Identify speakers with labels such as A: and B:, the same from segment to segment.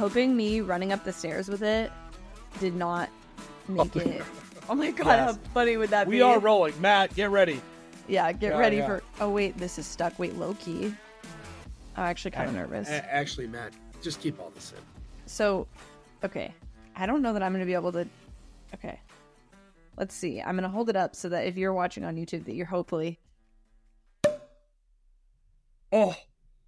A: hoping me running up the stairs with it did not make it. Oh my god, How funny would that be?
B: We are rolling. Matt, get ready.
A: Yeah, get ready for... Oh wait, this is stuck. Wait, low-key. I'm actually kind of nervous.
C: Actually, Matt, just keep all this in.
A: So, okay. I don't know that I'm going to be able to... Okay. Let's see. I'm going to hold it up so that if you're watching on YouTube, that you're hopefully...
B: Oh.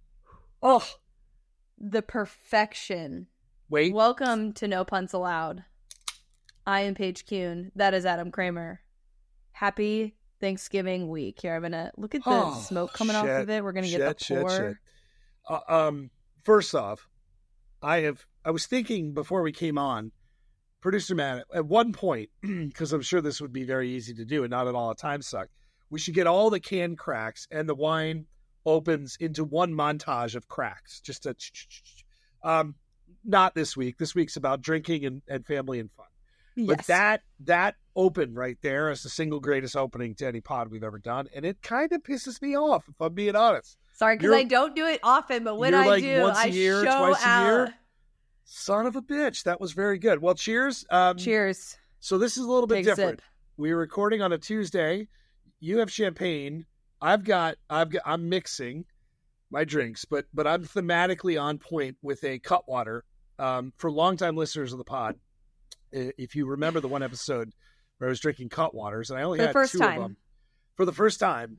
A: The perfection.
B: Wait.
A: Welcome to No Puns Allowed. I am Paige Kuhn. That is Adam Kramer. Happy Thanksgiving week. Here, I'm going to... Look at the smoke coming off of it. We're going to get the pour.
B: First off, I was thinking before we came on, Producer Matt, at one point, because I'm sure this would be very easy to do and not at all a time suck, we should get all the can cracks and the wine opens into one montage of cracks. Just not this week. This week's about drinking and family and fun. Yes. But that open right there is the single greatest opening to any pod we've ever done, and it kind of pisses me off, if I'm being honest.
A: Sorry, because I don't do it often, but when I do,
B: once a year, twice
A: a
B: year. Son of a bitch. That was very good. Well, cheers.
A: Cheers.
B: So this is a little bit different. We're recording on a Tuesday. You have champagne. I'm mixing my drinks, but I'm thematically on point with a Cutwater. For longtime listeners of the pod, if you remember the one episode where I was drinking Cutwaters, and I only had two of them. For the first time.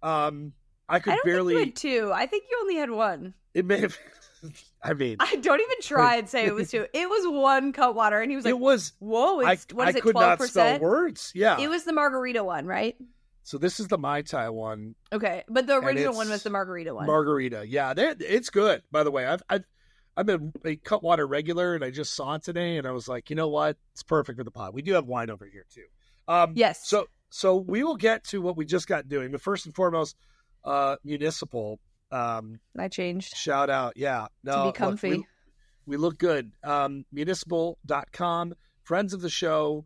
B: I don't think you had two. I think you only had one. It may have... I mean...
A: I don't even try and say it was two. It was one Cutwater, and he was like...
B: It was...
A: Whoa, what is it, 12%?
B: I could not spell words. Yeah.
A: It was the margarita one, right?
B: So this is the Mai Tai one.
A: Okay, but the original one was the margarita one.
B: Margarita, yeah. It's good, by the way. I've been a Cutwater regular, and I just saw it today, and I was like, you know what? It's perfect for the pod. We do have wine over here, too.
A: Yes.
B: So we will get to what we just got doing, but first and foremost... Municipal.
A: I changed.
B: Shout out. Yeah. No,
A: to be comfy.
B: Look, we look good. Municipal.com. Friends of the show.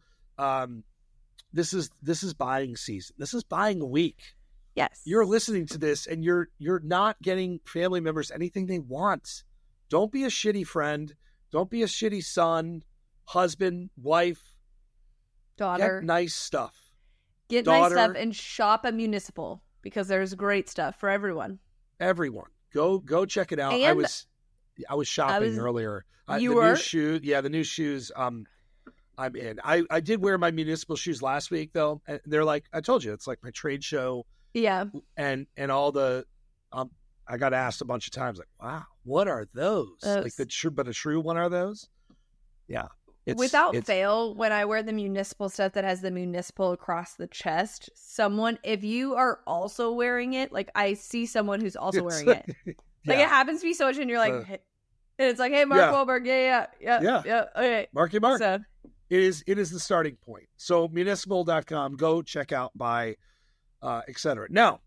B: This is buying season. This is buying week.
A: Yes.
B: You're listening to this and you're not getting family members anything they want. Don't be a shitty friend. Don't be a shitty son, husband, wife,
A: daughter.
B: Get nice stuff.
A: Get nice stuff and shop at Municipal. Because there's great stuff for everyone.
B: Everyone. Go check it out. And I was shopping earlier. The new shoes. I'm in. I did wear my Municipal shoes last week though. And they're like, I told you, it's like my trade show.
A: Yeah.
B: And all the I got asked a bunch of times like, wow, what are those? Like but a true one are those? Yeah.
A: Without fail, when I wear the Municipal stuff that has the Municipal across the chest, if you are also wearing it, like I see someone who's also wearing it. Like it happens to be so much and you're like, and it's like, hey, Mark Wahlberg, yeah. Okay.
B: Marky Mark. So, it is the starting point. So municipal.com, go check out, buy, etc. Now,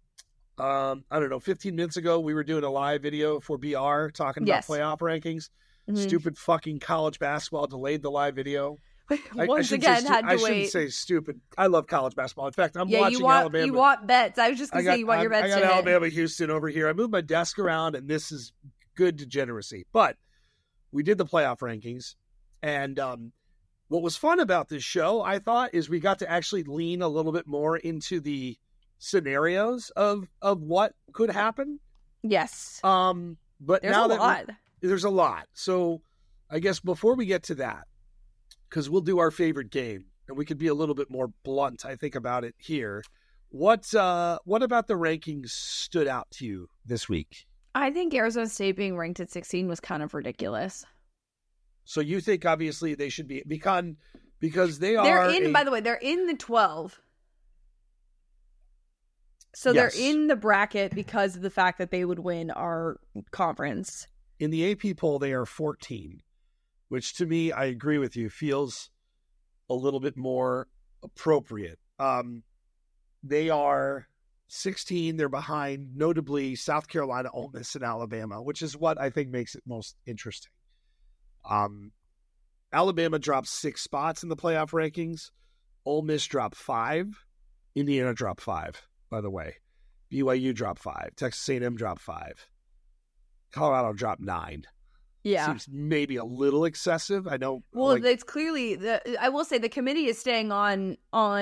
B: I don't know, 15 minutes ago, we were doing a live video for BR talking about playoff rankings. Mm-hmm. Stupid fucking college basketball delayed the live video.
A: Once again, had to wait.
B: I shouldn't say stupid. I love college basketball. In fact, I'm watching Alabama.
A: You want bets. I was just going to say you want your bets
B: today. I got Alabama, Houston over here. I moved my desk around, and this is good degeneracy. But we did the playoff rankings, and what was fun about this show, I thought, is we got to actually lean a little bit more into the scenarios of what could happen.
A: Yes.
B: But
A: there's a lot.
B: There's a lot. So I guess before we get to that, because we'll do our favorite game, and we could be a little bit more blunt, I think, about it here. What about the rankings stood out to you this week?
A: I think Arizona State being ranked at 16 was kind of ridiculous.
B: So you think obviously they should be because they are.
A: By the way, they're in the 12. So yes. They're in the bracket because of the fact that they would win our conference.
B: In the AP poll, they are 14, which to me, I agree with you, feels a little bit more appropriate. They are 16. They're behind, notably, South Carolina, Ole Miss, and Alabama, which is what I think makes it most interesting. Alabama dropped 6 spots in the playoff rankings. Ole Miss dropped 5. Indiana dropped 5, by the way. BYU dropped 5. Texas A&M dropped 5. Colorado dropped 9. seems maybe a little excessive. I know.
A: Well, it's clearly I will say the committee is staying on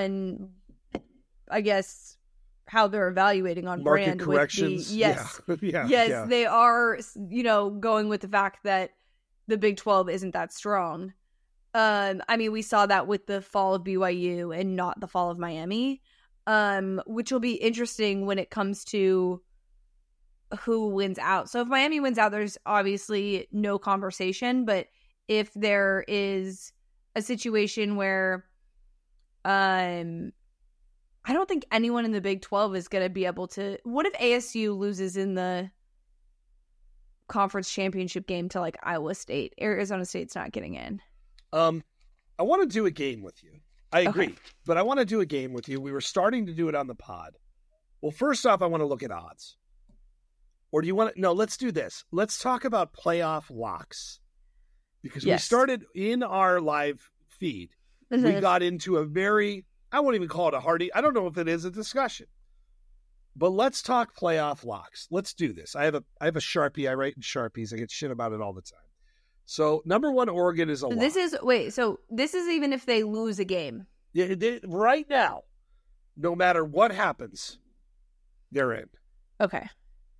A: I guess how they're evaluating on
B: market
A: brand
B: corrections.
A: With they are, going with the fact that the Big 12 isn't that strong. I mean, we saw that with the fall of BYU and not the fall of Miami, which will be interesting when it comes to who wins out. So if Miami wins out, there's obviously no conversation. But if there is a situation where I don't think anyone in the Big 12 is going to be able to... What if ASU loses in the conference championship game to like Iowa State? Arizona State's not getting in.
B: I want to do a game with you. I agree, but I want to do a game with you. We were starting to do it on the pod. Well, first off, I want to look at odds. Or do you want to... No, let's do this. Let's talk about playoff locks. Because we started in our live feed. We got into a very... I won't even call it a hearty... I don't know if it is a discussion. But let's talk playoff locks. Let's do this. I have a Sharpie. I write in Sharpies. I get shit about it all the time. So, number one, Oregon is a lock.
A: So this is even if they lose a game.
B: Yeah, right now, no matter what happens, they're in.
A: Okay.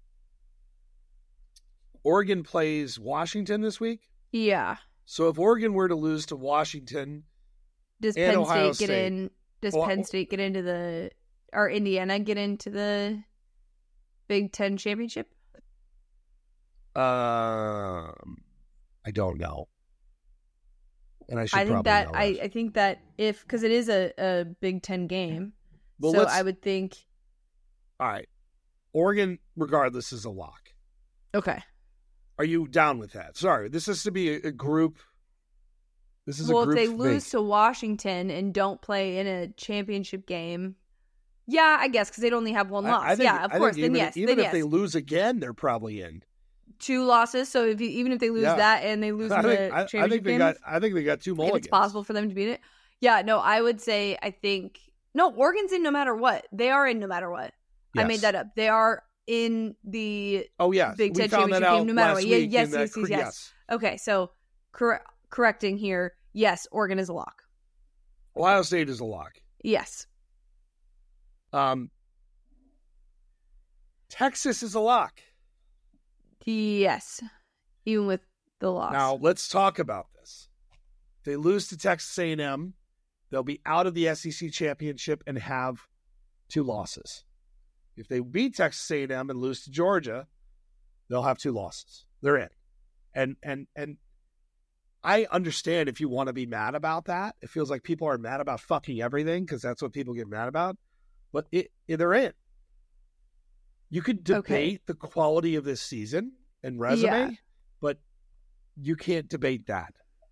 B: Oregon plays Washington this week?
A: Yeah.
B: So if Oregon were to lose to Washington,
A: does Penn State get in? Does Penn State get into the... Or Indiana get into the Big Ten championship?
B: I don't know. And I
A: think that if... Because it is a Big Ten game. Well, so I would think...
B: All right. Oregon, regardless, is a lock.
A: Okay.
B: Are you down with that? Sorry, this is to be a group. This is a group.
A: Well, if they lose to Washington and don't play in a championship game, yeah, I guess because they'd only have one loss. Of course. Then yes.
B: Even if they lose again, they're probably in.
A: 2 losses. So even if they lose that and they lose the championship game,
B: I think they got 2 mulligans.
A: If it's possible for them to beat it. Yeah. No, I would say Oregon's in no matter what. They are in no matter what. Yes. I made that up. They are in the Big Ten championship game no matter what. Yes. Okay, so correcting here. Yes, Oregon is a lock.
B: Ohio State is a lock.
A: Yes.
B: Texas is a lock.
A: Yes, even with the loss.
B: Now let's talk about this. If they lose to Texas A&M, they'll be out of the SEC championship and have 2 losses. If they beat Texas A&M and lose to Georgia, they'll have 2 losses. They're in. And I understand if you want to be mad about that. It feels like people are mad about fucking everything because that's what people get mad about. But they're in. You could debate the quality of this season and resume, but you can't debate that.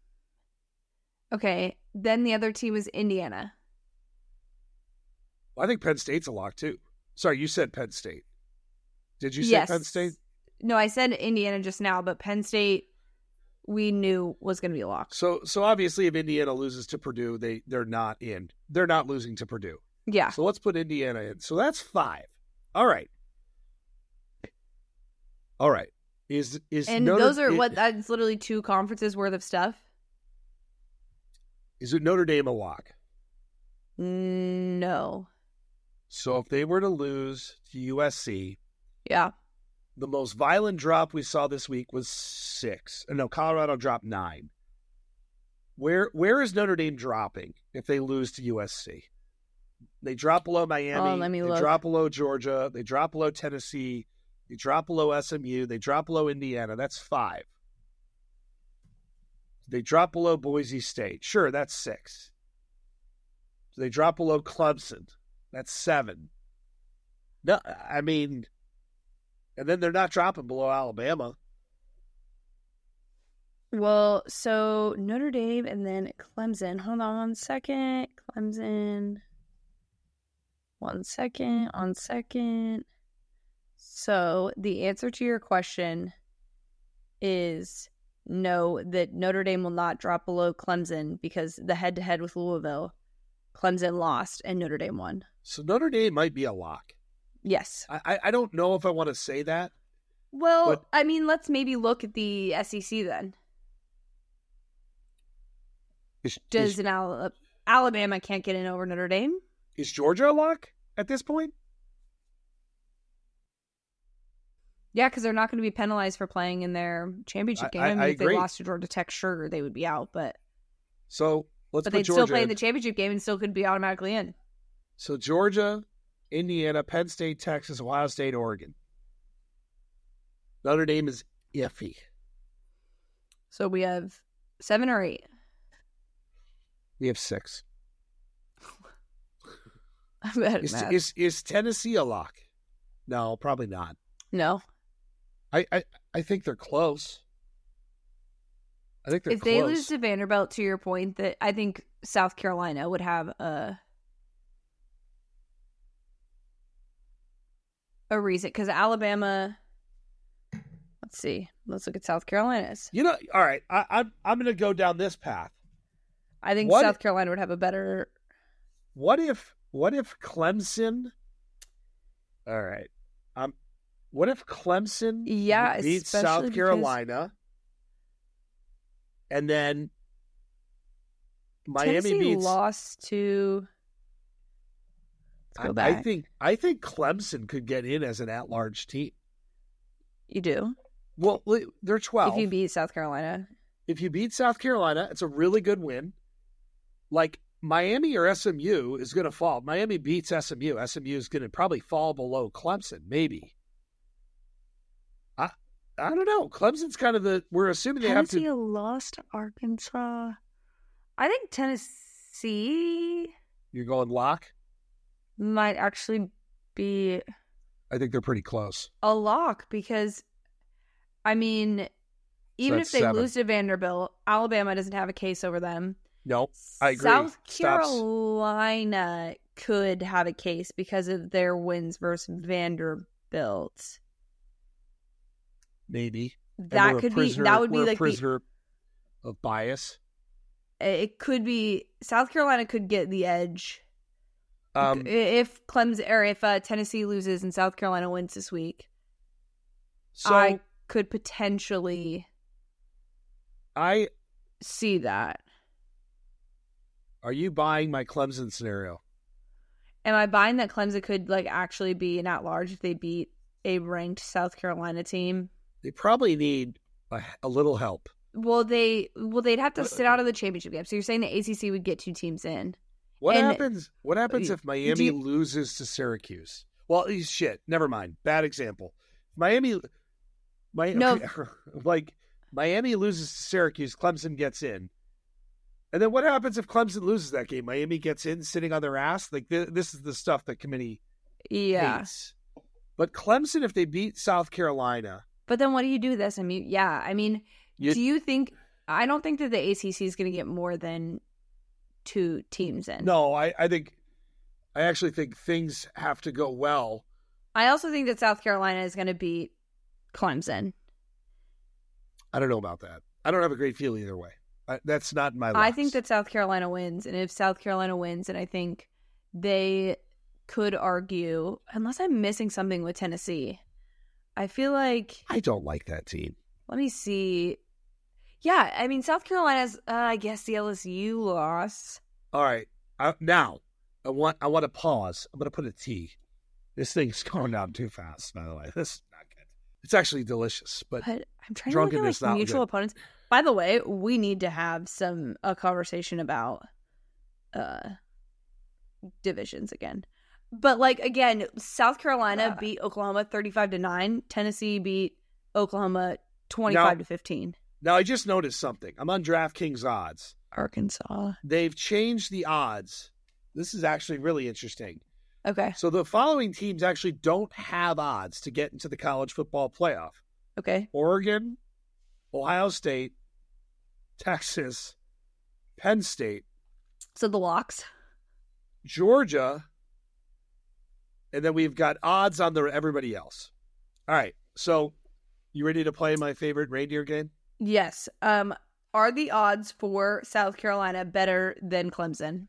A: Okay. Then the other team is Indiana.
B: Well, I think Penn State's a lock too. Sorry, you said Penn State. Did you say Penn State?
A: No, I said Indiana just now, but Penn State we knew was going to be a lock.
B: So obviously if Indiana loses to Purdue, they're not in. They're not losing to Purdue.
A: Yeah.
B: So let's put Indiana in. So that's 5. All right. Is
A: and
B: Notre,
A: those are that's literally 2 conferences worth of stuff.
B: Is it Notre Dame a lock?
A: No.
B: So if they were to lose to USC,
A: yeah,
B: the most violent drop we saw this week was 6. No, Colorado dropped 9. Where is Notre Dame dropping if they lose to USC? They drop below Miami. They drop below Georgia. They drop below Tennessee. They drop below SMU. They drop below Indiana. That's 5. They drop below Boise State. Sure, that's 6. So they drop below Clemson. That's 7. No, I mean, and then they're not dropping below Alabama.
A: Well, so Notre Dame and then Clemson. Hold on 1 second. Clemson. 1 second. 1 second. So the answer to your question is no, that Notre Dame will not drop below Clemson because the head-to-head with Louisville, Clemson lost and Notre Dame won.
B: So Notre Dame might be a lock.
A: Yes.
B: I don't know if I want to say that.
A: Well, I mean, let's maybe look at the SEC then. Alabama can't get in over Notre Dame?
B: Is Georgia a lock at this point?
A: Yeah, because they're not going to be penalized for playing in their championship game. I mean, if they lost to Georgia Tech, sure, they would be out. But they'd still play in the championship game and still could be automatically in.
B: So Georgia, Indiana, Penn State, Texas, Ohio State, Oregon. Notre Dame is iffy.
A: So we have 7 or 8?
B: We have 6.
A: I'm bad at math.
B: Is Tennessee a lock? No, probably not.
A: No.
B: I think they're close. I think they're
A: if
B: close.
A: They lose to Vanderbilt, to your point, that I think South Carolina would have a reason. Because Alabama, let's see. Let's look at South Carolina's.
B: All right. I'm going to go down this path.
A: I think South Carolina would have a better.
B: What if Clemson? All right. What if Clemson beats South Carolina, and then Miami
A: Tennessee lost to? Let's go back.
B: I think Clemson could get in as an at-large team.
A: You do?
B: Well, they're 12.
A: If you beat South Carolina.
B: If you beat South Carolina, it's a really good win. Like Miami or SMU is going to fall. Miami beats SMU. SMU is going to probably fall below Clemson, maybe. I don't know. Clemson's kind of we're assuming they have to.
A: Tennessee lost to Arkansas. I think Tennessee.
B: You're going lock?
A: Might actually be.
B: I think they're pretty close.
A: A lock because, I mean, even if they
B: 7.
A: lose to Vanderbilt, Alabama doesn't have a case over them.
B: Nope, I agree.
A: South Carolina could have a case because of their wins versus Vanderbilt.
B: Maybe
A: that could be. That would be like
B: prisoner of bias.
A: It could be. South Carolina could get the edge if Clemson or if Tennessee loses and South Carolina wins this week. So I could potentially.
B: I
A: see that.
B: Are you buying my Clemson scenario?
A: Am I buying that Clemson could actually be an at-large if they beat a ranked South Carolina team?
B: They probably need a little help.
A: Well, they'd have to sit out of the championship game. So you're saying the ACC would get 2 teams in?
B: What happens if Miami loses to Syracuse? Well, shit. Never mind. Bad example. Miami loses to Syracuse. Clemson gets in. And then what happens if Clemson loses that game? Miami gets in, sitting on their ass. This is the stuff the committee hates. But Clemson, if they beat South Carolina.
A: But then what do you do with SMU? Yeah, I mean, do you think? I don't think that the ACC is going to get more than 2 teams in.
B: No, I actually think things have to go well.
A: I also think that South Carolina is going to beat Clemson.
B: I don't know about that. I don't have a great feel either way. That's not my locks.
A: I think that South Carolina wins, and if South Carolina wins, and I think they could argue, unless I'm missing something with Tennessee, I feel like
B: I don't like that team.
A: Let me see. Yeah, I mean South Carolina's. I guess the LSU loss.
B: All right, now I want to pause. I'm going to put a T. This thing's going down too fast. By the way, this is not good. It's actually delicious, but
A: I'm trying to look at mutual opponents. By the way, we need to have a conversation about divisions again. But again, South Carolina beat Oklahoma 35-9. Tennessee beat Oklahoma 25-15.
B: Now I just noticed something. I'm on DraftKings odds.
A: Arkansas.
B: They've changed the odds. This is actually really interesting.
A: Okay.
B: So the following teams actually don't have odds to get into the college football playoff.
A: Okay.
B: Oregon, Ohio State, Texas, Penn State.
A: So the locks.
B: Georgia. And then we've got odds on everybody else. All right. So you ready to play my favorite reindeer game?
A: Yes. Are the odds for South Carolina better than Clemson?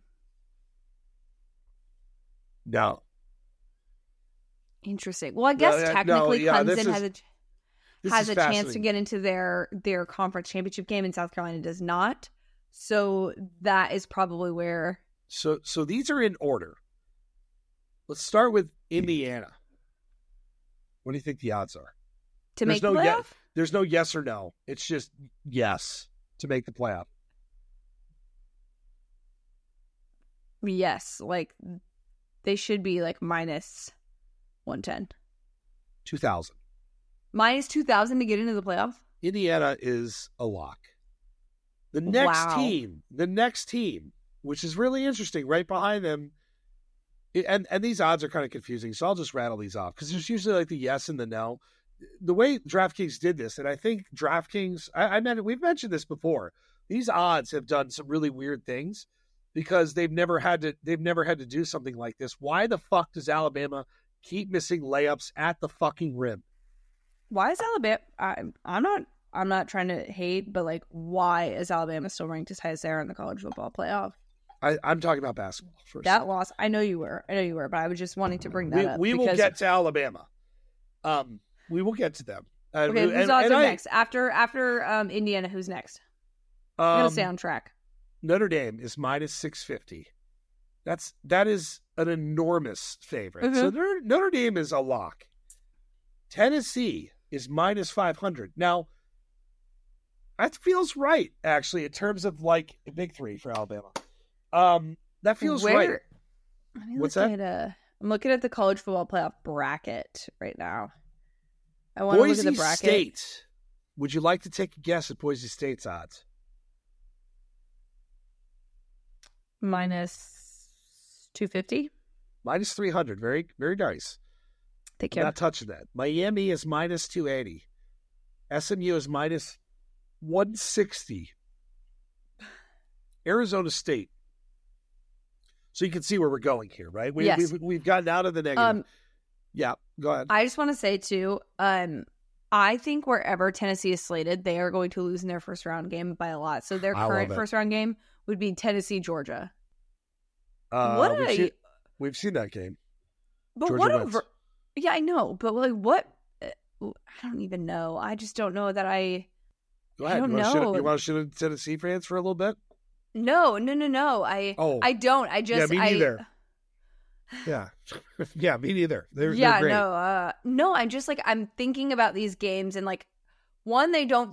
B: No.
A: Interesting. Well, I guess technically Clemson has a... has a chance to get into their conference championship game, and South Carolina does not. So that is probably where.
B: So these are in order. Let's start with Indiana. What do you think the odds are?
A: To make the playoff?
B: There's no yes or no. It's just yes to make the playoff.
A: Yes, like they should be like minus 110.
B: 2,000.
A: Minus 2,000 to get into the playoff?
B: Indiana is a lock. The next team, which is really interesting, right behind them, and these odds are kind of confusing, so I'll just rattle these off because there's usually like the yes and the no. The way DraftKings did this, and I think DraftKings, we've mentioned this before, these odds have done some really weird things because they've never had to do something like this. Why the fuck does Alabama keep missing layups at the fucking rim?
A: Why is Alabama? I'm not trying to hate, but like, why is Alabama still ranked as high as they are in the college football playoff?
B: I'm talking about basketball first.
A: That loss, I know you were, but I was just wanting to bring that up.
B: We will get to Alabama. We will get to them.
A: Okay, who's odds are next? After Indiana, who's next? I'm gonna stay on track.
B: Notre Dame is minus 650. That is an enormous favorite. Mm-hmm. So Notre Dame is a lock. Tennessee is minus 500. Now, that feels right, actually, in terms of like a big three for Alabama. That feels right. What's that?
A: I'm looking at the college football playoff bracket right now. I want to look at the bracket.
B: Boise State. Would you like to take a guess at Boise State's odds?
A: Minus 250.
B: Minus 300. Very, very nice.
A: Thank you.
B: Not touching that. Miami is minus 280. SMU is minus 160. Arizona State. So you can see where we're going here, right?
A: Yes.
B: We've gotten out of the negative. Yeah, go ahead.
A: I just want to say, too, I think wherever Tennessee is slated, they are going to lose in their first round game by a lot. So their current first round game would be Tennessee, Georgia.
B: We've seen that game.
A: But
B: Georgia
A: yeah, I know. But like, what? I don't even know. I just don't know that I.
B: Go ahead.
A: I don't know.
B: You want to shit at Tennessee fans for a little bit?
A: No. I don't. I just.
B: Yeah, me neither. Yeah. Yeah, me neither. They're great.
A: No, I'm just like, I'm thinking about these games and like, one, they don't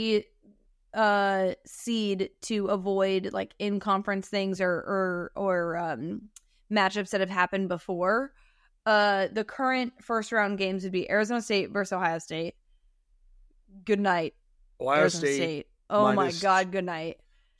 A: seed to avoid like in conference things or matchups that have happened before. The current first round games would be Arizona State versus Ohio State. Good night.
B: Ohio State.
A: Oh my God. Good night.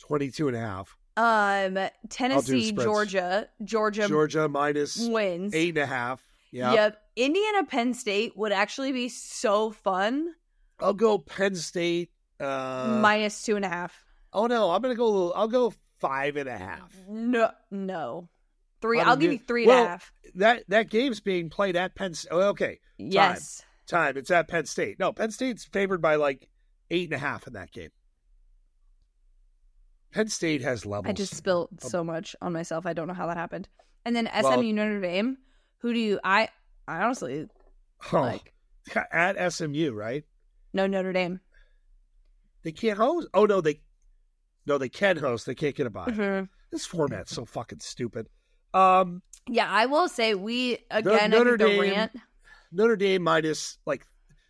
B: 22.5.
A: Tennessee, Georgia
B: minus
A: wins
B: 8.5. Yeah.
A: Yep. Indiana, Penn State would actually be so fun.
B: I'll go Penn State.
A: Minus 2.5.
B: Oh no, I'll go 5.5.
A: No. 3. I'll give you 3.5.
B: That game's being played at Penn State. Oh, okay.
A: Yes.
B: Time. It's at Penn State. No, Penn State's favored by like 8.5 in that game. Penn State has levels.
A: I just spilled so much on myself. I don't know how that happened. And then SMU, Notre Dame. Who do you? I honestly like
B: at SMU, right?
A: No, Notre Dame.
B: They can't host. Oh no, they can host. They can't get a bye.
A: Mm-hmm.
B: This format's so fucking stupid.
A: Yeah, I will say Notre
B: Dame minus like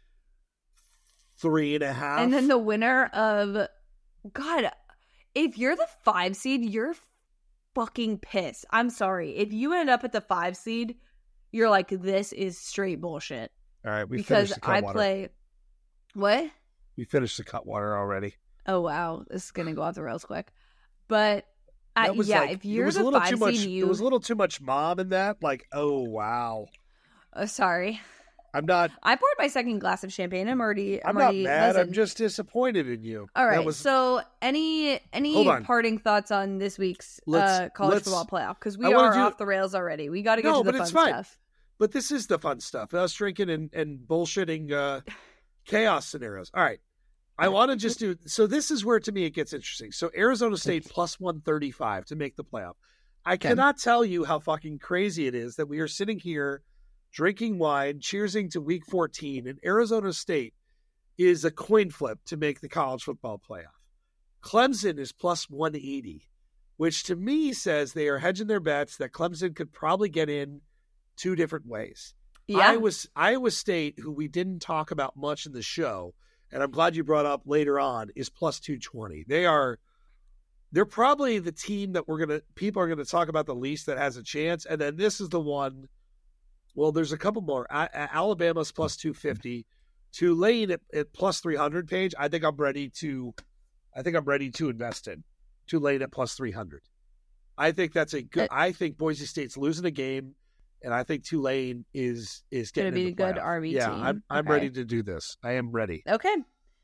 B: 3.5,
A: and then the winner of God. If you're the 5 seed, you're fucking pissed. I'm sorry. If you end up at the 5 seed, you're like, this is straight bullshit.
B: All right, finished the Cutwater.
A: What?
B: We finished the Cutwater already.
A: Oh wow, this is gonna go off the rails quick. But if you're the 5 seed,
B: it was a little too much mom in that. Like, oh wow.
A: Sorry.
B: I'm not.
A: I poured my second glass of champagne. I'm not
B: mad.
A: Listen.
B: I'm just disappointed in you.
A: All right. So, any parting thoughts on this week's college football playoff? Because we are off the rails already. We got to get to the fun stuff.
B: But this is the fun stuff. Us drinking and bullshitting chaos scenarios. All right. I want to just do. So this is where to me it gets interesting. So Arizona State plus 135 to make the playoff. I cannot tell you how fucking crazy it is that we are sitting here drinking wine, cheersing to week 14, and Arizona State is a coin flip to make the college football playoff. Clemson is plus 180, which to me says they are hedging their bets that Clemson could probably get in two different ways.
A: Yeah.
B: Iowa State, who we didn't talk about much in the show, and I'm glad you brought up later on, is plus 220. They're probably the team that people are gonna talk about the least that has a chance. And then this is the one. Well, there's a couple more. Alabama's plus 250. Tulane at plus 300. Paige, I think I'm ready to invest in Tulane at plus 300. I think that's a good. I think Boise State's losing a game. And I think Tulane is getting to be
A: a good RB team.
B: Yeah, I'm ready to do this. I am ready.
A: Okay.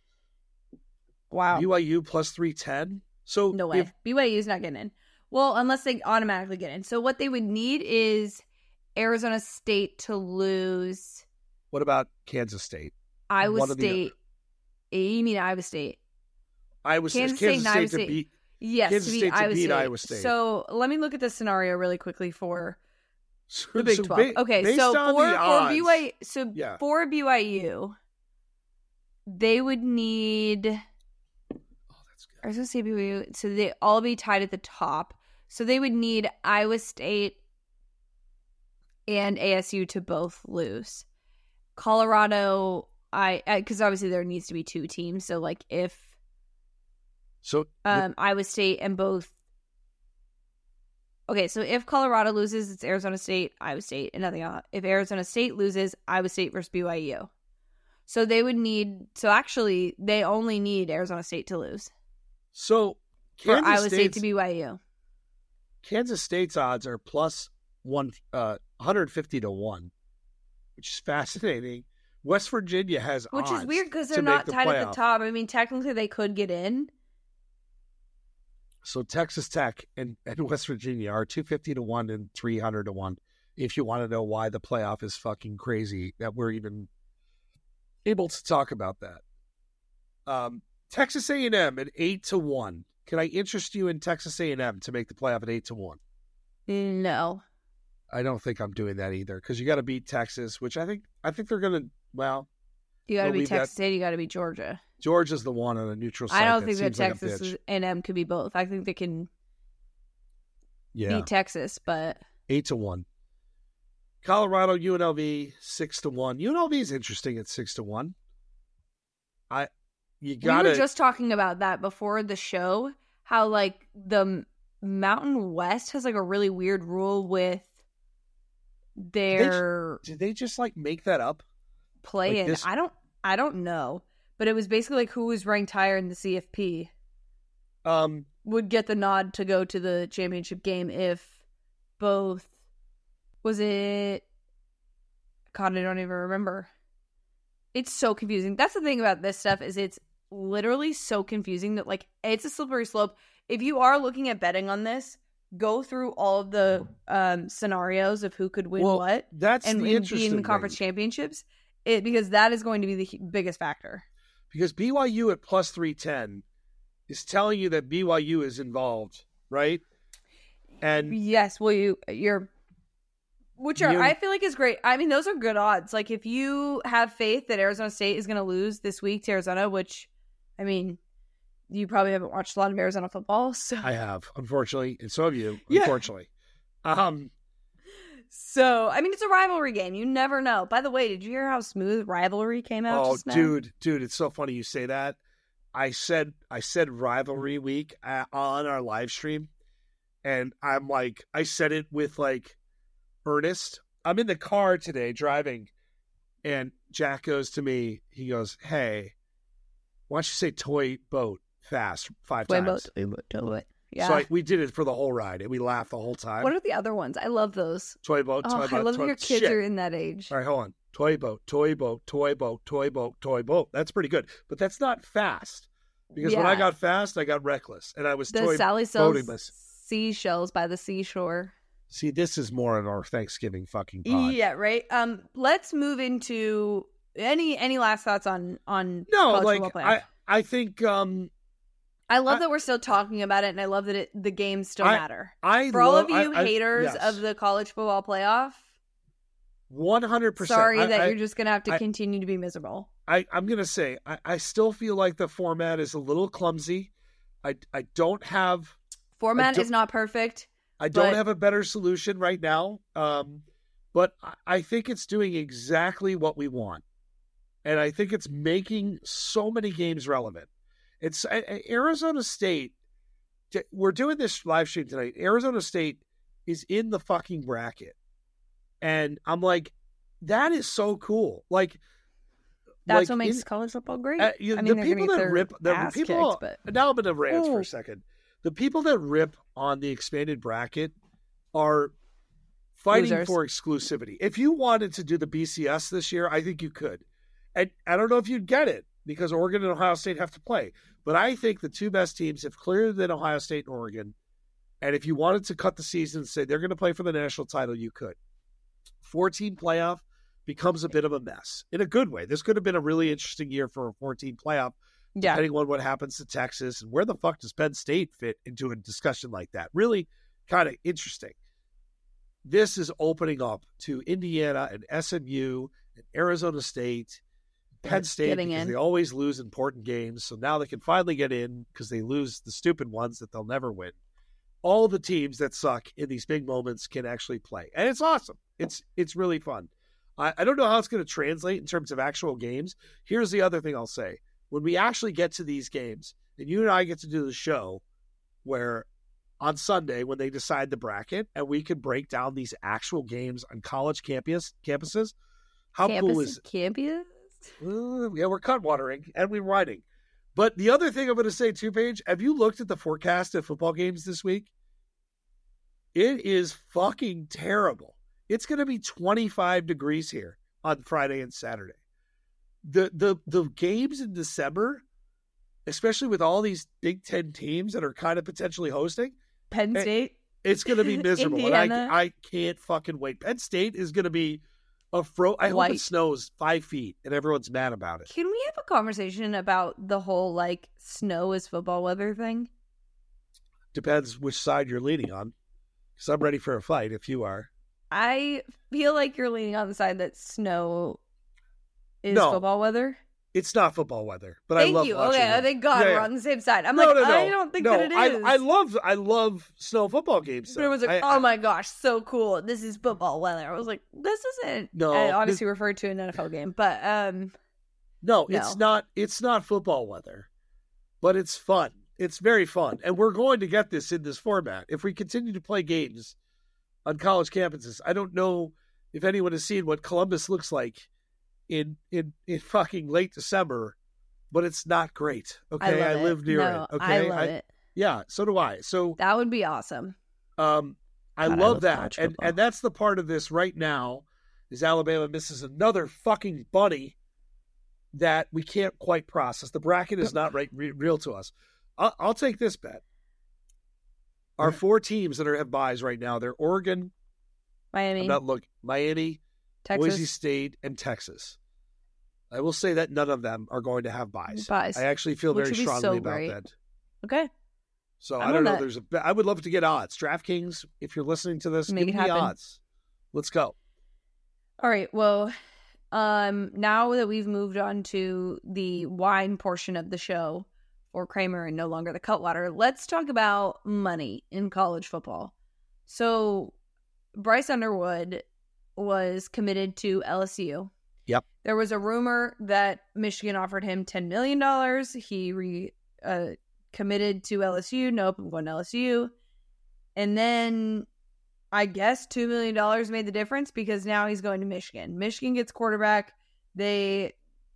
A: Wow.
B: BYU plus 310. So
A: no way. BYU's not getting in. Well, unless they automatically get in. So what they would need is Arizona State to lose.
B: What about Kansas State?
A: Iowa State. You mean Iowa State?
B: Kansas State to beat.
A: Yes,
B: Kansas State to beat Iowa State.
A: So let me look at the scenario really quickly for the Big 12. Okay, so for BYU, for BYU, they would need.
B: Oh, that's good.
A: I was going to say BYU, so they all be tied at the top. So they would need Iowa State and ASU to both lose. Colorado, because obviously there needs to be two teams. So like if Iowa State and both. Okay, so if Colorado loses, it's Arizona State, Iowa State, and nothing else. If Arizona State loses, Iowa State versus BYU. So they would need. So actually, they only need Arizona State to lose.
B: So
A: for Iowa State to BYU.
B: Kansas State's odds are plus 150 to 1, which is fascinating. West Virginia has odds,
A: which is weird because they're not tied at the top. I mean, technically they could get in.
B: So Texas Tech and West Virginia are 250 to 1 and 300 to 1. If you want to know why the playoff is fucking crazy, that we're even able to talk about that. Texas A&M at 8 to 1. Can I interest you in Texas A&M to make the playoff at 8 to 1?
A: No,
B: I don't think I'm doing that either because you got to beat Texas, which I think they're gonna. Well,
A: you got to beat Texas State. You got to beat Georgia.
B: Georgia's the one on a neutral site.
A: I don't think that Texas A&M could be both. I think they can beat Texas, but
B: 8 to 1. Colorado UNLV 6 to 1. UNLV is interesting at 6 to 1. We were
A: just talking about that before the show. How like the Mountain West has like a really weird rule with their.
B: Did they just like make that up?
A: Play-in. I don't know. But it was basically like who was ranked higher in the CFP would get the nod to go to the championship game if both. Was it? God, I don't even remember. It's so confusing. That's the thing about this stuff is it's literally so confusing that like it's a slippery slope. If you are looking at betting on this, go through all of the scenarios of who could win what.
B: That's
A: and
B: the interesting
A: be in the conference championships. Because that is going to be the biggest factor.
B: Because BYU at plus 310 is telling you that BYU is involved, right? And
A: yes, I feel like is great. I mean, those are good odds. Like if you have faith that Arizona State is going to lose this week to Arizona, which, I mean, you probably haven't watched a lot of Arizona football. So
B: I have, unfortunately, and so have you, unfortunately.
A: So, I mean, it's a rivalry game. You never know. By the way, did you hear how smooth Rivalry came out just now?
B: Dude, it's so funny you say that. I said Rivalry Week on our live stream, and I'm like, I said it with like earnest. I'm in the car today driving, and Jack goes to me. He goes, "Hey, why don't you say toy boat fast 5 times?"
A: Toy boat. Yeah.
B: So we did it for the whole ride, and we laughed the whole time.
A: What are the other ones? I love those.
B: Toy boat, toy boat.
A: I love that your kids are in that age.
B: All right, hold on. Toy boat, toy boat, toy boat, toy boat, toy boat. That's pretty good. But that's not fast. Because when I got fast, I got reckless. And I was toy
A: Sally
B: boating
A: sells seashells by the seashore.
B: See, this is more in our Thanksgiving fucking pod.
A: Yeah, right? Let's move into any last thoughts on
B: no,
A: college
B: like
A: football playoff?
B: I think
A: I love that we're still talking about it, and I love that the games still matter. For
B: all
A: of you haters of the college football playoff,
B: 100%.
A: Sorry that you're just going to have to continue to be miserable.
B: I'm going to say, I still feel like the format is a little clumsy. I don't have...
A: Format is not perfect.
B: I don't have a better solution right now. But I think it's doing exactly what we want. And I think it's making so many games relevant. It's Arizona State. We're doing this live stream tonight. Arizona State is in the fucking bracket. And I'm like, that is so cool.
A: That's what makes college football great.
B: The people that rip, now I'm going to rant for a second. The people that rip on the expanded bracket are fighting
A: losers
B: for exclusivity. If you wanted to do the BCS this year, I think you could. And I don't know if you'd get it because Oregon and Ohio State have to play. But I think the two best teams have clearer than Ohio State and Oregon. And if you wanted to cut the season and say they're going to play for the national title, you could. 14 playoff becomes a bit of a mess in a good way. This could have been a really interesting year for a 14 playoff, depending on what happens to Texas and where the fuck does Penn State fit into a discussion like that. Really kind of interesting. This is opening up to Indiana and SMU and Arizona State, Penn State, because they always lose important games. So now they can finally get in because they lose the stupid ones that they'll never win. All the teams that suck in these big moments can actually play. And it's awesome. It's really fun. I don't know how it's going to translate in terms of actual games. Here's the other thing I'll say. When we actually get to these games, and you and I get to do the show where on Sunday when they decide the bracket, and we can break down these actual games on college campuses, how cool is it?
A: Campus?
B: Yeah, we're cutwatering and we're writing. But the other thing I'm going to say too, Paige, have you looked at the forecast of football games this week? It is fucking terrible. It's going to be 25 degrees here on Friday and Saturday. The games in December, especially with all these Big Ten teams that are kind of potentially hosting,
A: Penn State,
B: it's going to be miserable. And I can't fucking wait. Penn State is going to be I hope it snows 5 feet and everyone's mad about it.
A: Can we have a conversation about the whole snow is football weather thing?
B: Depends which side you're leaning on. Because I'm ready for a fight if you are.
A: I feel like you're leaning on the side that snow is football weather.
B: It's not football weather, but
A: Thank
B: I love
A: you.
B: watching
A: Okay,
B: it.
A: thank God we're on the same side. I don't think that it is.
B: I love snow football games.
A: But it was oh my gosh, so cool. This is football weather. I was like, this isn't.
B: No,
A: I obviously referred to an NFL game, but
B: no, it's not. It's not football weather, but it's fun. It's very fun, and we're going to get this in this format if we continue to play games on college campuses. I don't know if anyone has seen what Columbus looks like in fucking late December, but it's not great. Okay, I live near it. Okay,
A: I love it.
B: Yeah, so do I. So
A: that would be awesome.
B: I love that, and that's the part of this right now is Alabama misses another fucking bunny that we can't quite process. The bracket is not real to us. I'll take this bet. Our 4 teams that have buys right now, they're Oregon, Miami, Texas, Boise State, and Texas. I will say that none of them are going to have buys. I actually feel very strongly about that.
A: Okay.
B: So I don't know. I would love to get odds. DraftKings, if you're listening to this, give me odds. Let's go.
A: All right. Well, now that we've moved on to the wine portion of the show for Kramer and no longer the Cutwater, let's talk about money in college football. So Bryce Underwood was committed to LSU.
B: Yep.
A: There was a rumor that Michigan offered him $10 million. He committed to LSU. Nope, I'm going to LSU. And then I guess $2 million made the difference because now he's going to Michigan. Michigan gets quarterback. We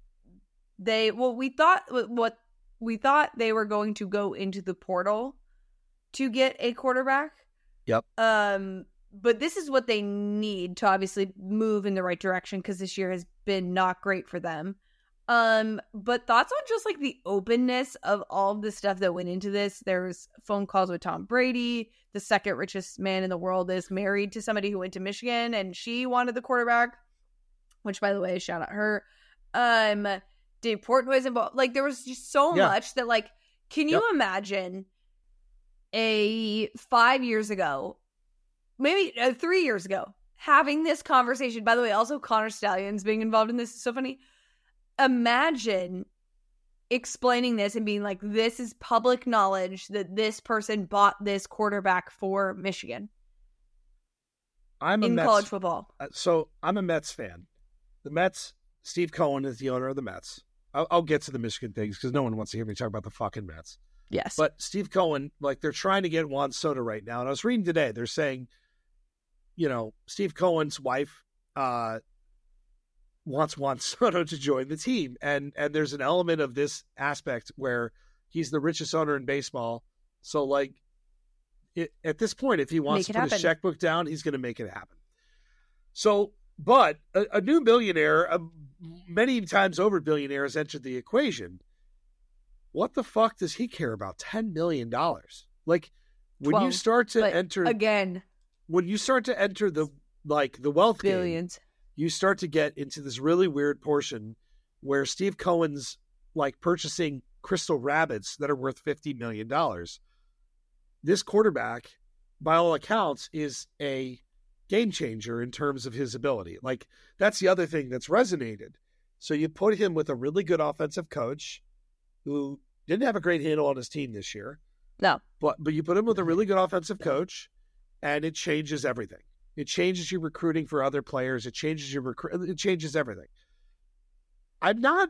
A: thought they were going to go into the portal to get a quarterback.
B: Yep.
A: But this is what they need to obviously move in the right direction because this year has been not great for them. But thoughts on just the openness of all of the stuff that went into this. There's phone calls with Tom Brady. The second richest man in the world is married to somebody who went to Michigan and she wanted the quarterback, which by the way, shout out her. Dave Portnoy's involved. There was just so much that can you imagine 5 years ago, maybe 3 years ago, having this conversation? By the way, also Connor Stalions being involved in this is so funny. imagine explaining this and being like, this is public knowledge that this person bought this quarterback for Michigan. In college football.
B: So I'm a Mets fan. The Mets, Steve Cohen is the owner of the Mets. I'll get to the Michigan things because no one wants to hear me talk about the fucking Mets.
A: Yes.
B: But Steve Cohen, like, they're trying to get Juan Soto right now. And I was reading today, they're saying, you know, Steve Cohen's wife wants Juan Soto to join the team. And there's an element of this aspect where he's the richest owner in baseball. So, like, at this point, if he wants to put his checkbook down, he's going to make it happen. So, but a new billionaire, many times over billionaire, has entered the equation. What the fuck does he care about $10 million? Like, when
A: 12,
B: you start to enter
A: again,
B: when you start to enter the wealth
A: billions,
B: game, you start to get into this really weird portion where Steve Cohen's like purchasing crystal rabbits that are worth $50 million. This quarterback, by all accounts, is a game changer in terms of his ability. Like, that's the other thing that's resonated. So you put him with a really good offensive coach who didn't have a great handle on his team this year.
A: No.
B: But you put him with a really good offensive coach, and it changes everything. It changes your recruiting for other players. It changes it changes everything. I'm not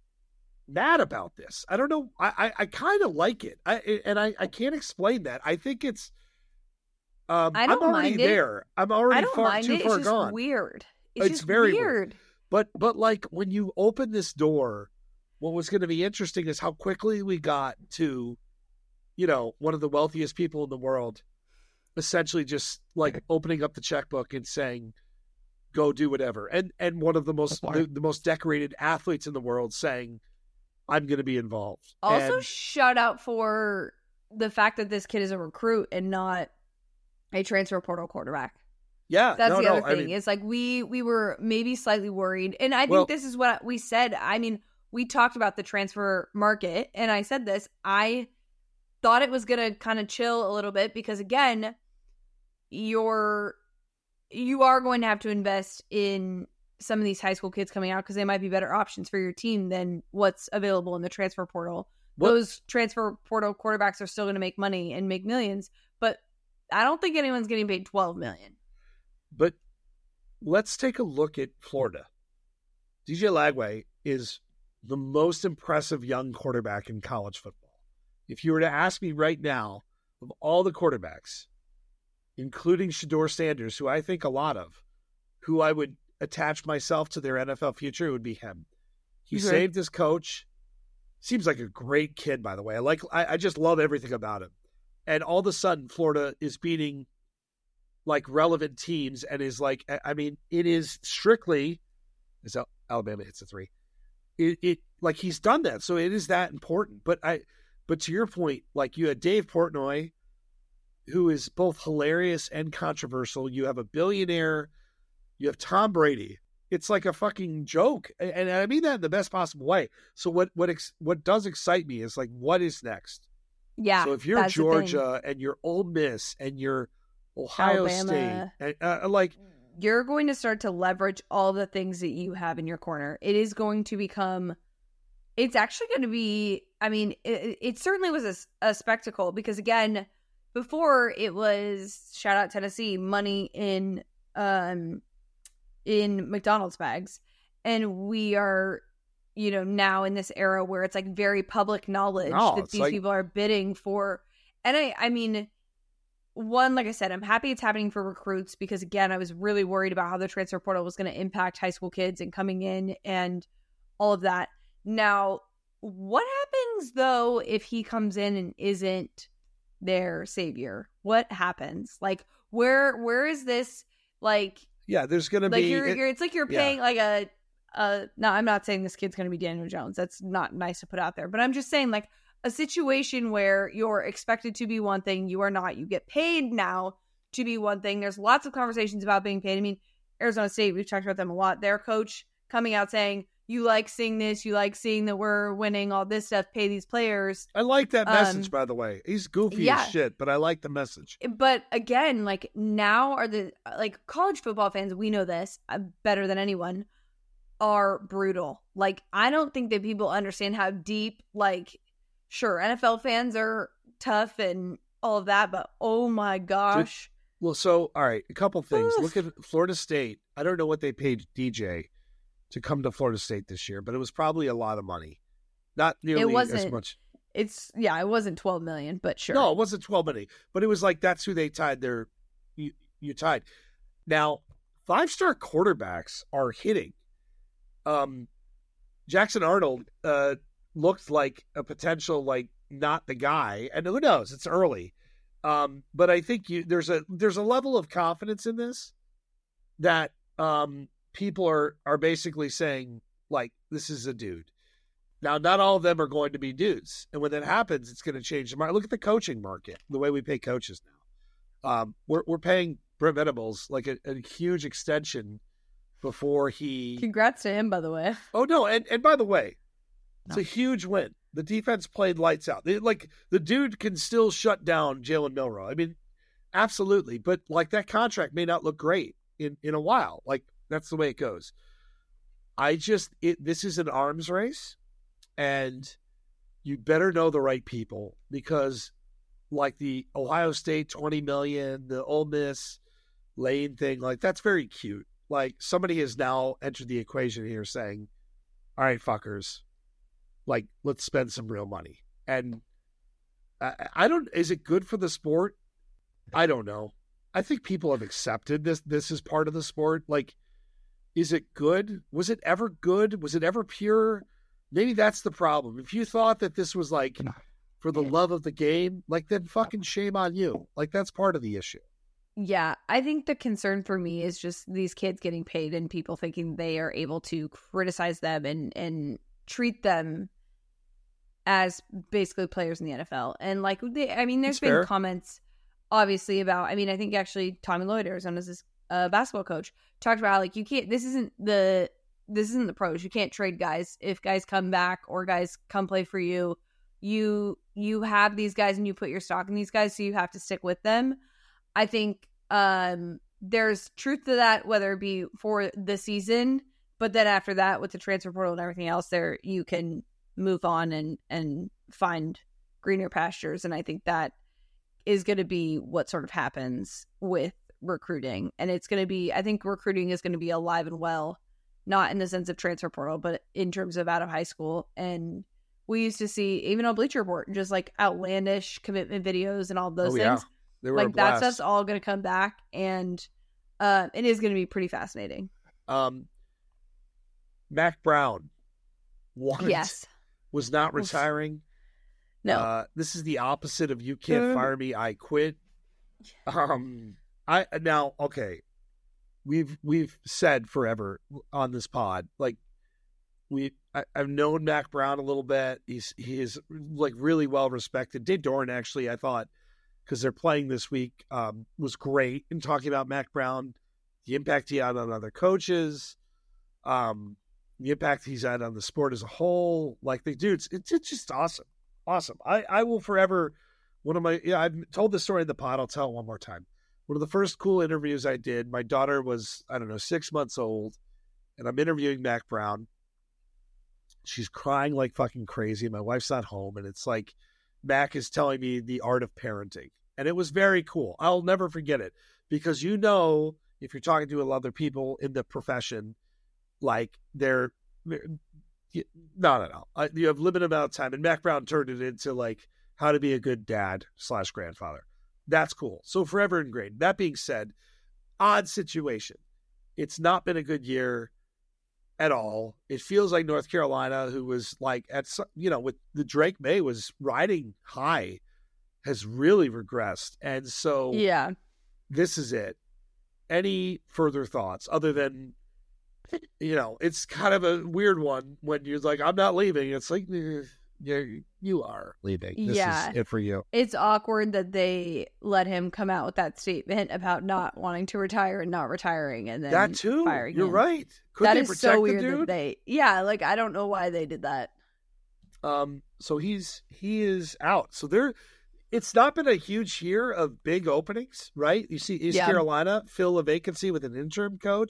B: mad about this. I don't know. I kind of like it. I can't explain that. I think it's I'm already there. I'm already too far gone.
A: It's just weird. It's just
B: very
A: weird.
B: But like when you open this door, what was going to be interesting is how quickly we got to, you know, one of the wealthiest people in the world essentially just like opening up the checkbook and saying, go do whatever. And one of the most decorated athletes in the world saying, I'm going to be involved.
A: Also, shout out for the fact that this kid is a recruit and not a transfer portal quarterback.
B: Yeah.
A: That's the other thing. It's like we were maybe slightly worried. And I think this is what we said. I mean, we talked about the transfer market, and I said this. I thought it was going to kind of chill a little bit because, again, you are going to have to invest in some of these high school kids coming out because they might be better options for your team than what's available in the transfer portal. Those transfer portal quarterbacks are still going to make money and make millions, but I don't think anyone's getting paid $12 million.
B: But let's take a look at Florida. DJ Lagway is the most impressive young quarterback in college football. If you were to ask me right now, of all the quarterbacks, including Shedeur Sanders, who I think a lot of, who I would attach myself to their NFL future, it would be him. He saved his coach. Seems like a great kid, by the way. I just love everything about him. And all of a sudden, Florida is beating like relevant teams and is like, I mean, it is strictly, as Alabama hits a 3. It like he's done that, so it is that important. But to your point, like you had Dave Portnoy, who is both hilarious and controversial. You have a billionaire. You have Tom Brady. It's like a fucking joke, and I mean that in the best possible way. So what does excite me is like, what is next?
A: Yeah.
B: So if you're Georgia and you're Ole Miss and you're Ohio
A: Alabama,
B: State, and like.
A: You're going to start to leverage all the things that you have in your corner. It is going to become, it's actually going to be, I mean, it certainly was a spectacle because, again, before it was, shout out Tennessee, money in McDonald's bags. And we are, you know, now in this era where it's like very public knowledge that these people are bidding for. And I mean, one, like I said, I'm happy it's happening for recruits because, again, I was really worried about how the transfer portal was going to impact high school kids and coming in and all of that. Now, what happens, though, if he comes in and isn't their savior? What happens? Like, where is this, like...
B: Yeah, there's going to be...
A: It's like you're paying, like, no, I'm not saying this kid's going to be Daniel Jones. That's not nice to put out there. But I'm just saying, like, a situation where you're expected to be one thing, you are not. You get paid now to be one thing. There's lots of conversations about being paid. I mean, Arizona State, we've talked about them a lot. Their coach coming out saying, you like seeing this, you like seeing that we're winning, all this stuff, pay these players.
B: I like that message, by the way. He's goofy as shit, but I like the message.
A: But again, like now are the, like college football fans, we know this better than anyone. are brutal. Like, I don't think that people understand how deep, like, sure, NFL fans are tough and all of that, but oh my gosh.
B: Well, so, all right, a couple things. Look at Florida State. I don't know what they paid DJ to come to Florida State this year, but it was probably a lot of money. Not nearly as much.
A: It wasn't 12 million, but sure.
B: No, it wasn't 12 million, but it was like that's who they tied you tied. Now, 5-star quarterbacks are hitting. Jackson Arnold looked like a potential, like, not the guy, and who knows? It's early, but I think there's a level of confidence in this that people are basically saying, like, this is a dude. Now, not all of them are going to be dudes, and when that happens, it's going to change the market. Look at the coaching market, the way we pay coaches now. We're paying Brent Venables like a huge extension before he.
A: Congrats to him, by the way.
B: Oh no, and by the way, it's a huge win. The defense played lights out. The dude can still shut down Jalen Milroe. I mean, absolutely, but like that contract may not look great in a while. Like, that's the way it goes. This is an arms race, and you better know the right people, because like the Ohio State 20 million, the Ole Miss Lane thing, like, that's very cute. Like, somebody has now entered the equation here saying, all right, fuckers, like, let's spend some real money. And is it good for the sport? I don't know. I think people have accepted this is part of the sport. Like, is it good? Was it ever good? Was it ever pure? Maybe that's the problem. If you thought that this was like for the love of the game, like, then fucking shame on you. Like, that's part of the issue.
A: Yeah, I think the concern for me is just these kids getting paid and people thinking they are able to criticize them and treat them as basically players in the NFL. And like, there's been comments obviously about, I think actually Tommy Lloyd, Arizona's basketball coach, talked about how, like, you can't, this isn't the pros. You can't trade guys. If guys come back or guys come play for you, you have these guys and you put your stock in these guys, so you have to stick with them. I think there's truth to that, whether it be for the season, but then after that, with the transfer portal and everything else, there you can move on and find greener pastures. And I think that is going to be what sort of happens with recruiting. And it's going to be, I think recruiting is going to be alive and well, not in the sense of transfer portal, but in terms of out of high school. And we used to see, even on Bleacher Report, just like outlandish commitment videos and all those things.
B: They were
A: like, that stuff's all going to come back, and it is going to be pretty fascinating.
B: Mack Brown was not retiring.
A: No.
B: This is the opposite of you can't fire me, I quit. We've said forever on this pod, like, I've known Mack Brown a little bit. He is like really well respected. Dave Doran, actually, I thought, because they're playing this week, was great in talking about Mack Brown, the impact he had on other coaches, the impact he's had on the sport as a whole. Like, the dudes, it's just awesome. Awesome. I will forever, I've told this story in the pod. I'll tell it one more time. One of the first cool interviews I did, my daughter was, 6 months old, and I'm interviewing Mack Brown. She's crying like fucking crazy. My wife's not home, and it's like Mack is telling me the art of parenting. And it was very cool. I'll never forget it, because if you're talking to other people in the profession, like, they're no. You have limited amount of time, and Mack Brown turned it into like how to be a good dad / grandfather. That's cool. So forever ingrained. That being said, odd situation. It's not been a good year at all. It feels like North Carolina, who was like with the Drake May was riding high, has really regressed. And so this is it. Any further thoughts other than, it's kind of a weird one when you're like, I'm not leaving. It's like, you are leaving. This is it for you.
A: It's awkward that they let him come out with that statement about not wanting to retire and not retiring, and then
B: that too.
A: Firing
B: You're
A: him.
B: Right. Could
A: that
B: they
A: is
B: protect
A: so
B: the
A: weird
B: dude?
A: that they. I don't know why they did that.
B: So he is out. So it's not been a huge year of big openings, right? You see East Carolina fill a vacancy with an interim coach.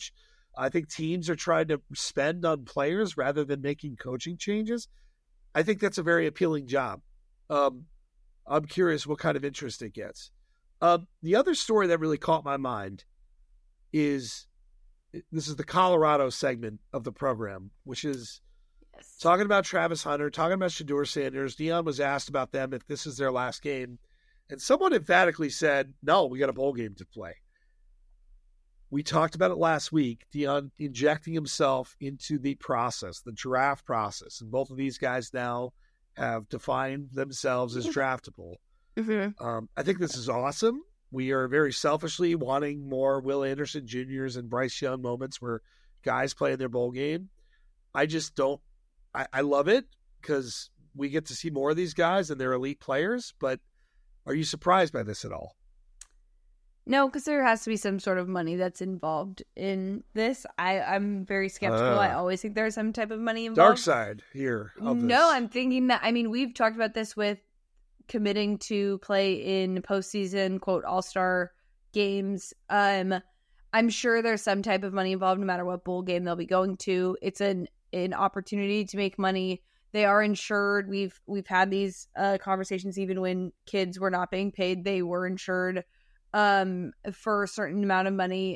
B: I think teams are trying to spend on players rather than making coaching changes. I think that's a very appealing job. I'm curious what kind of interest it gets. The other story that really caught my mind is this is the Colorado segment of the program, which is talking about Travis Hunter, talking about Shedeur Sanders. Deion was asked about them if this is their last game. And someone emphatically said, no, we got a bowl game to play. We talked about it last week, Deion injecting himself into the process, the draft process. And both of these guys now have defined themselves as draftable. Mm-hmm. I think this is awesome. We are very selfishly wanting more Will Anderson Jr.'s and Bryce Young moments where guys play in their bowl game. I just don't. I love it because we get to see more of these guys and they're elite players. But are you surprised by this at all?
A: No, because there has to be some sort of money that's involved in this. I'm very skeptical. I always think there's some type of money involved.
B: Dark side here of this.
A: No, I'm thinking that, we've talked about this with committing to play in postseason, quote, all-star games. I'm sure there's some type of money involved no matter what bowl game they'll be going to. It's an opportunity to make money. They are insured. We've had these conversations even when kids were not being paid. They were insured for a certain amount of money.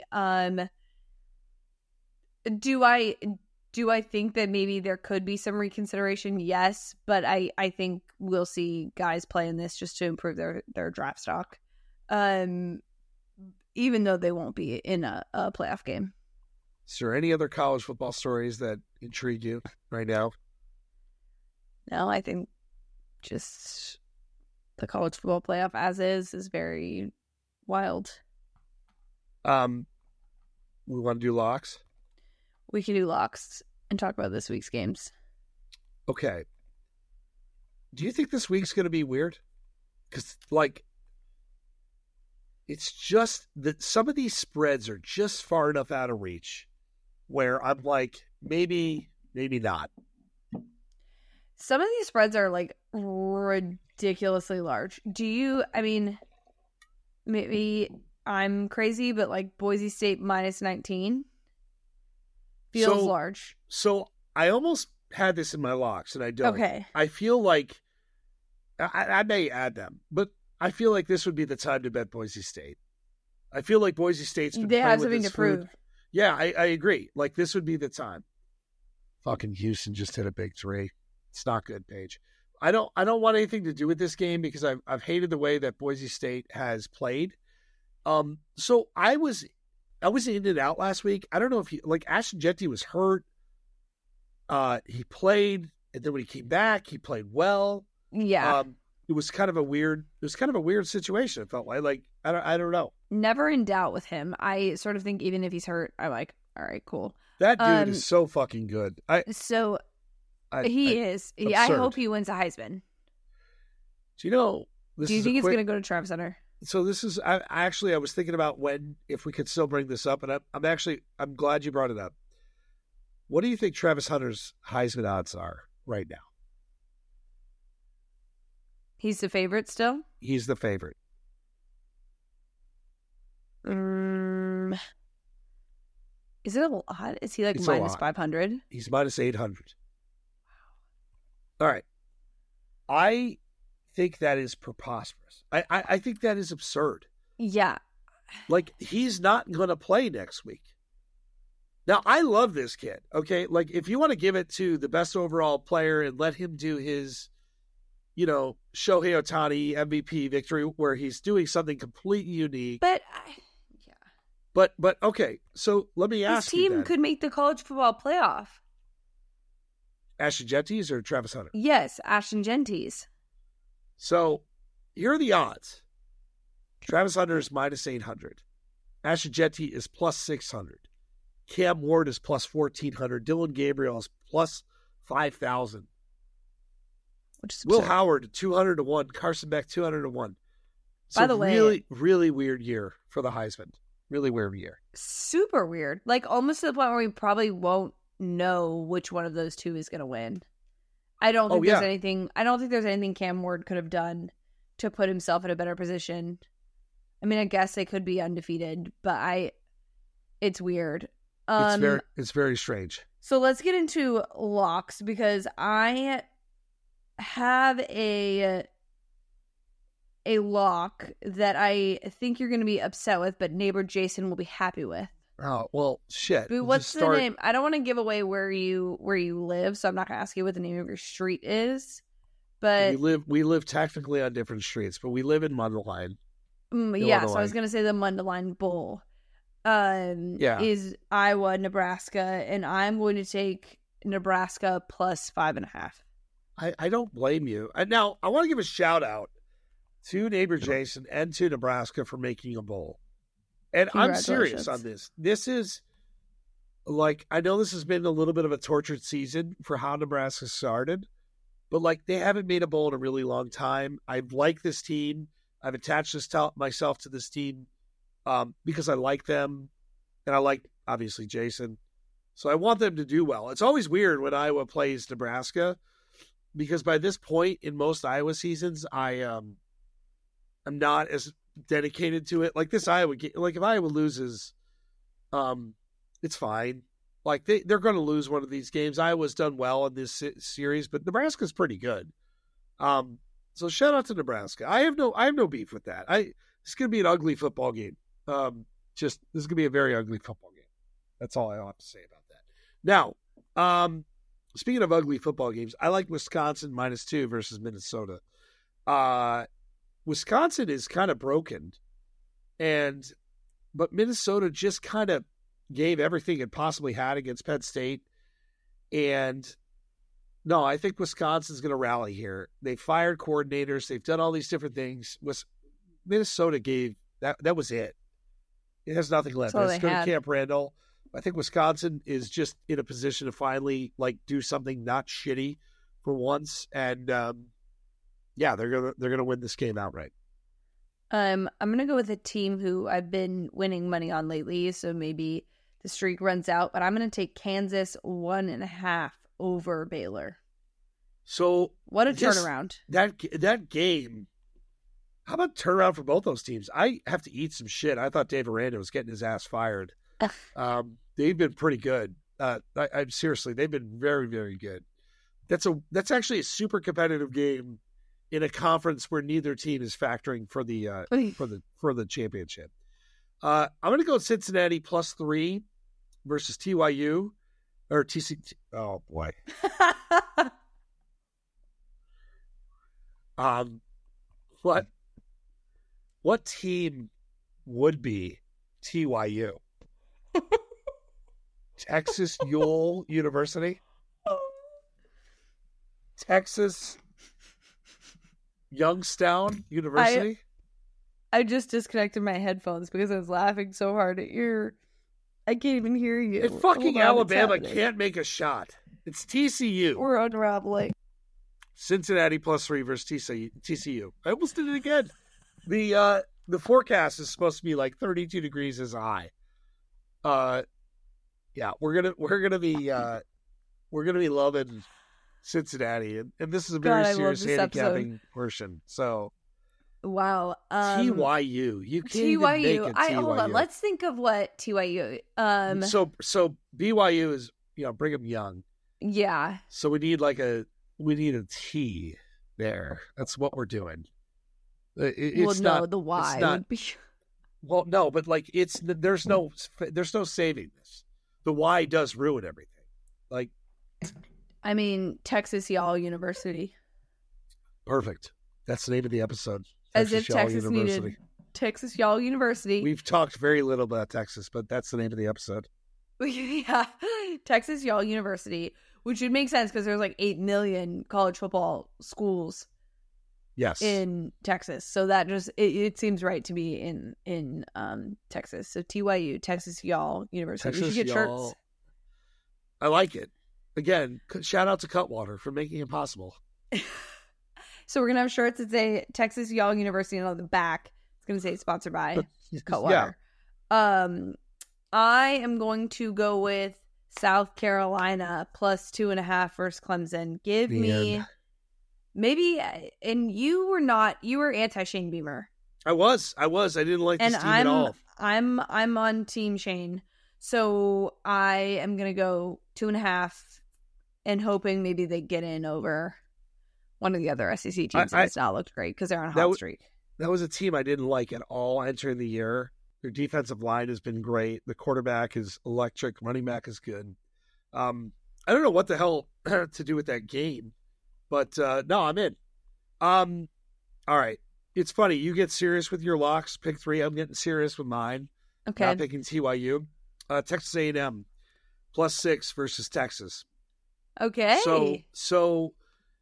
A: Do I think that maybe there could be some reconsideration? Yes, but I think we'll see guys play in this just to improve their draft stock, even though they won't be in a playoff game.
B: Is there any other college football stories that intrigue you right now?
A: No, I think just the college football playoff as is very wild.
B: We want to do locks?
A: We can do locks and talk about this week's games.
B: Okay. Do you think this week's going to be weird? Because, it's just that some of these spreads are just far enough out of reach where I'm like, maybe not.
A: Some of these spreads are, ridiculously large. Maybe I'm crazy, but, Boise State minus 19 feels large.
B: So I almost had this in my locks, and I don't.
A: Okay.
B: I feel like I may add them, but I feel like this would be the time to bet Boise State. I feel like Boise State's been playing with this food. Yeah, I agree. This would be the time. Fucking Houston just hit a big three. It's not good, Paige. I don't want anything to do with this game because I've hated the way that Boise State has played. So I was in and out last week. I don't know if Ashton Jeanty was hurt. He played, and then when he came back, he played well.
A: Yeah.
B: It was kind of a weird situation. It felt like I don't know.
A: Never in doubt with him. I sort of think even if he's hurt, I'm like, all right, cool.
B: That dude is so fucking good.
A: He is. I hope he wins a Heisman.
B: Do you
A: think it's going to go to Travis Hunter?
B: So this is I was thinking about if we could still bring this up, and I'm glad you brought it up. What do you think Travis Hunter's Heisman odds are right now?
A: He's the favorite still?
B: He's the favorite.
A: Is it a lot? Is he minus 500?
B: He's minus 800. Wow. All right. I think that is preposterous. I think that is absurd.
A: Yeah.
B: He's not going to play next week. Now, I love this kid, okay? If you want to give it to the best overall player and let him do his, Shohei Ohtani MVP victory where he's doing something completely unique.
A: But,
B: But okay, so let me ask you
A: His team could make the college football playoff.
B: Ashton Jeanty's or Travis Hunter?
A: Yes, Ashton Jeanty's.
B: So, here are the odds. Travis Hunter is minus 800. Ashton Jeanty is plus 600. Cam Ward is plus 1,400. Dylan Gabriel is plus 5,000. Will Howard 200 to 1. Carson Beck 200 to 1.
A: By the way,
B: really, really weird year for the Heisman. Really weird year.
A: Super weird. Almost to the point where we probably won't know which one of those two is going to win. I don't think there's anything Cam Ward could have done to put himself in a better position. I guess they could be undefeated, but it's weird.
B: It's very strange.
A: So let's get into locks, because I have a lock that I think you're going to be upset with, but neighbor Jason will be happy with.
B: Oh, well, shit.
A: But what's the name? I don't want to give away where you live, so I'm not going to ask you what the name of your street is. But
B: we live technically on different streets, but we live in Mundelein.
A: Yeah, so I was going to say the Mundelein Bowl. Is Iowa, Nebraska, and I'm going to take Nebraska plus 5.5.
B: I don't blame you. Now, I want to give a shout out to neighbor Jason and to Nebraska for making a bowl. And I'm serious on this. This is, like, I know this has been a little bit of a tortured season for how Nebraska started, but, like, they haven't made a bowl in a really long time. I like this team. I've attached myself to this team because I like them, and I like, obviously, Jason. So I want them to do well. It's always weird when Iowa plays Nebraska, because by this point in most Iowa seasons, I'm not as dedicated to it. Like this Iowa game, like if Iowa loses, it's fine. Like they're going to lose one of these games. Iowa's done well in this series, but Nebraska's pretty good. So shout out to Nebraska. I have no beef with that. It's going to be an ugly football game. This is going to be a very ugly football game. That's all I have to say about that. Now, speaking of ugly football games, I like Wisconsin -2 versus Minnesota. Wisconsin is kind of broken, but Minnesota just kind of gave everything it possibly had against Penn State. And no, I think Wisconsin's going to rally here. They fired coordinators. They've done all these different things. Minnesota gave that was it. It has nothing left. It's going to Camp Randall. I think Wisconsin is just in a position to finally do something not shitty for once, and they're gonna win this game outright.
A: I'm gonna go with a team who I've been winning money on lately, so maybe the streak runs out. But I'm gonna take Kansas 1.5 over Baylor.
B: So
A: what a turnaround!
B: That game. How about turnaround for both those teams? I have to eat some shit. I thought Dave Aranda was getting his ass fired. They've been pretty good. I'm seriously, they've been very, very good. That's actually a super competitive game in a conference where neither team is factoring for the championship. I'm going to go Cincinnati +3 versus TYU or TC. Oh boy. What team would be TYU? Texas Ewell University? Texas Youngstown University?
A: I just disconnected my headphones because I was laughing so hard at I can't even hear you.
B: And fucking Alabama can't make a shot. It's TCU.
A: We're unraveling.
B: Cincinnati +3 versus TCU. I almost did it again. The forecast is supposed to be like 32 degrees as a high. We're gonna be loving Cincinnati, and this is a very serious handicapping portion. So,
A: wow,
B: TYU, you can't even make it. TYU.
A: Hold on, let's think of what TYU.
B: So BYU is Brigham Young.
A: Yeah.
B: So we need a T there. That's what we're doing. It's not the Y would be. Well, no, but there's no saving this. The Y does ruin everything.
A: Texas Y'all University.
B: Perfect. That's the name of the episode.
A: As if Texas needed Texas Y'all University.
B: We've talked very little about Texas, but that's the name of the episode.
A: Yeah, Texas Y'all University, which would make sense because there's 8 million college football schools.
B: Yes.
A: In Texas. So that just it seems right to be in Texas. So TYU, Texas Y'all University.
B: Texas
A: we should get
B: Y'all.
A: shirts.
B: I like it. Again, shout out to Cutwater for making it possible.
A: So we're gonna have shirts that say Texas Y'all University, and on the back it's gonna say sponsored by Cutwater. Yeah. I am going to go with South Carolina +2.5 versus Clemson. Give me maybe, and you were anti-Shane Beamer.
B: I was. I didn't like this team at all.
A: I'm on Team Shane. So I am going to go 2.5 and hoping maybe they get in over one of the other SEC teams that has not looked great because they're on a hot streak.
B: That was a team I didn't like at all entering the year. Their defensive line has been great. The quarterback is electric. Running back is good. I don't know what the hell to do with that game, but no, I'm in. All right. It's funny. You get serious with your locks. Pick 3. I'm getting serious with mine.
A: Okay.
B: Not picking TYU. Texas A&M +6 versus Texas.
A: Okay.
B: So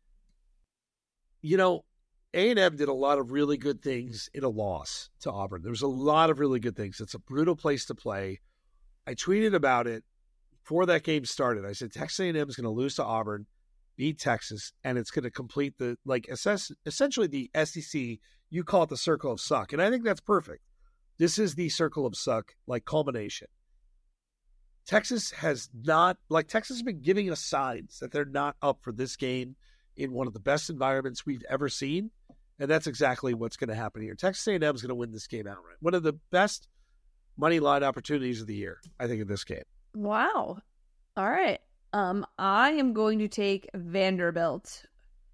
B: A&M did a lot of really good things in a loss to Auburn. There was a lot of really good things. It's a brutal place to play. I tweeted about it before that game started. I said Texas A&M is going to lose to Auburn, beat Texas, and it's going to complete essentially the SEC. You call it the circle of suck, and I think that's perfect. This is the circle of suck, culmination. Texas has been giving us signs that they're not up for this game in one of the best environments we've ever seen, and that's exactly what's going to happen here. Texas A&M is going to win this game outright. One of the best money line opportunities of the year, I think, in this game.
A: Wow. All right. I am going to take Vanderbilt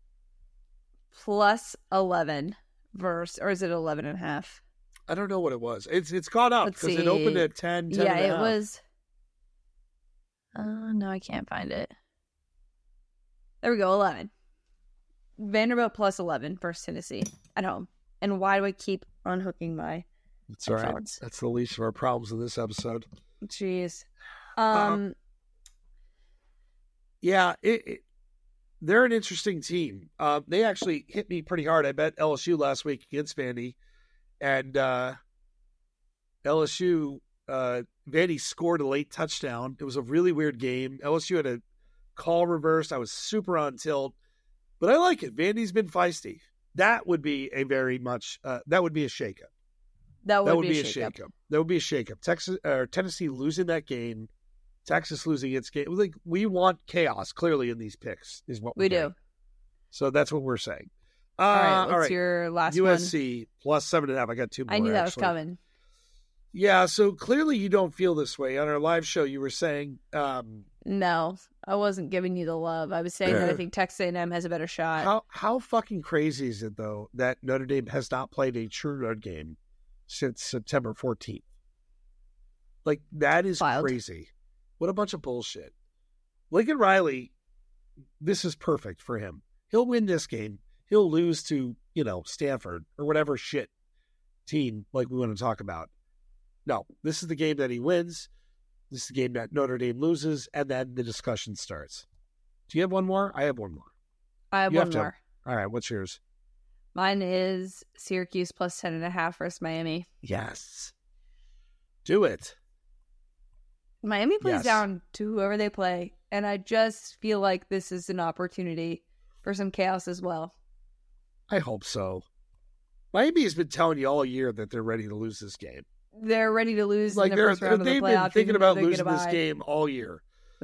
A: +11 or is it 11.5?
B: I don't know what it was. It's gone up because it opened at 10.
A: Yeah, it was. No, I can't find it. There we go, 11. Vanderbilt +11 versus Tennessee at home. And why do I keep unhooking my
B: It's all right. That's the least of our problems in this episode.
A: Jeez.
B: Yeah, they're an interesting team. They actually hit me pretty hard. I bet LSU last week against Vandy. And LSU, Vandy scored a late touchdown. It was a really weird game. LSU had a call reversed. I was super on tilt. But I like it. Vandy's been feisty. That would be a very much that would be a shakeup.
A: That would be a shakeup.
B: That would be a shakeup. Tennessee losing that game, Texas losing its game. We want chaos clearly in these picks is what we do. So that's what we're saying.
A: All right. What's your last one?
B: USC +7.5. I got 2 more.
A: I knew that was coming.
B: Yeah. So clearly you don't feel this way. On our live show, you were saying.
A: No, I wasn't giving you the love. I was saying that I think Texas A&M has a better shot.
B: How fucking crazy is it, though, that Notre Dame has not played a true road game since September 14th? That is crazy. What a bunch of bullshit. Lincoln Riley, this is perfect for him. He'll win this game. He'll lose to, Stanford or whatever shit team we want to talk about. No, this is the game that he wins. This is the game that Notre Dame loses, and then the discussion starts. Do you have one more? I have one more.
A: I have one more.
B: All right, what's yours?
A: Mine is Syracuse +10.5 versus Miami.
B: Yes. Do it.
A: Miami plays down to whoever they play, and I just feel like this is an opportunity for some chaos as well.
B: I hope so. Miami has been telling you all year that they're ready to lose this game.
A: They're ready to lose in the first round of the playoff.
B: They've been thinking about losing this game all year.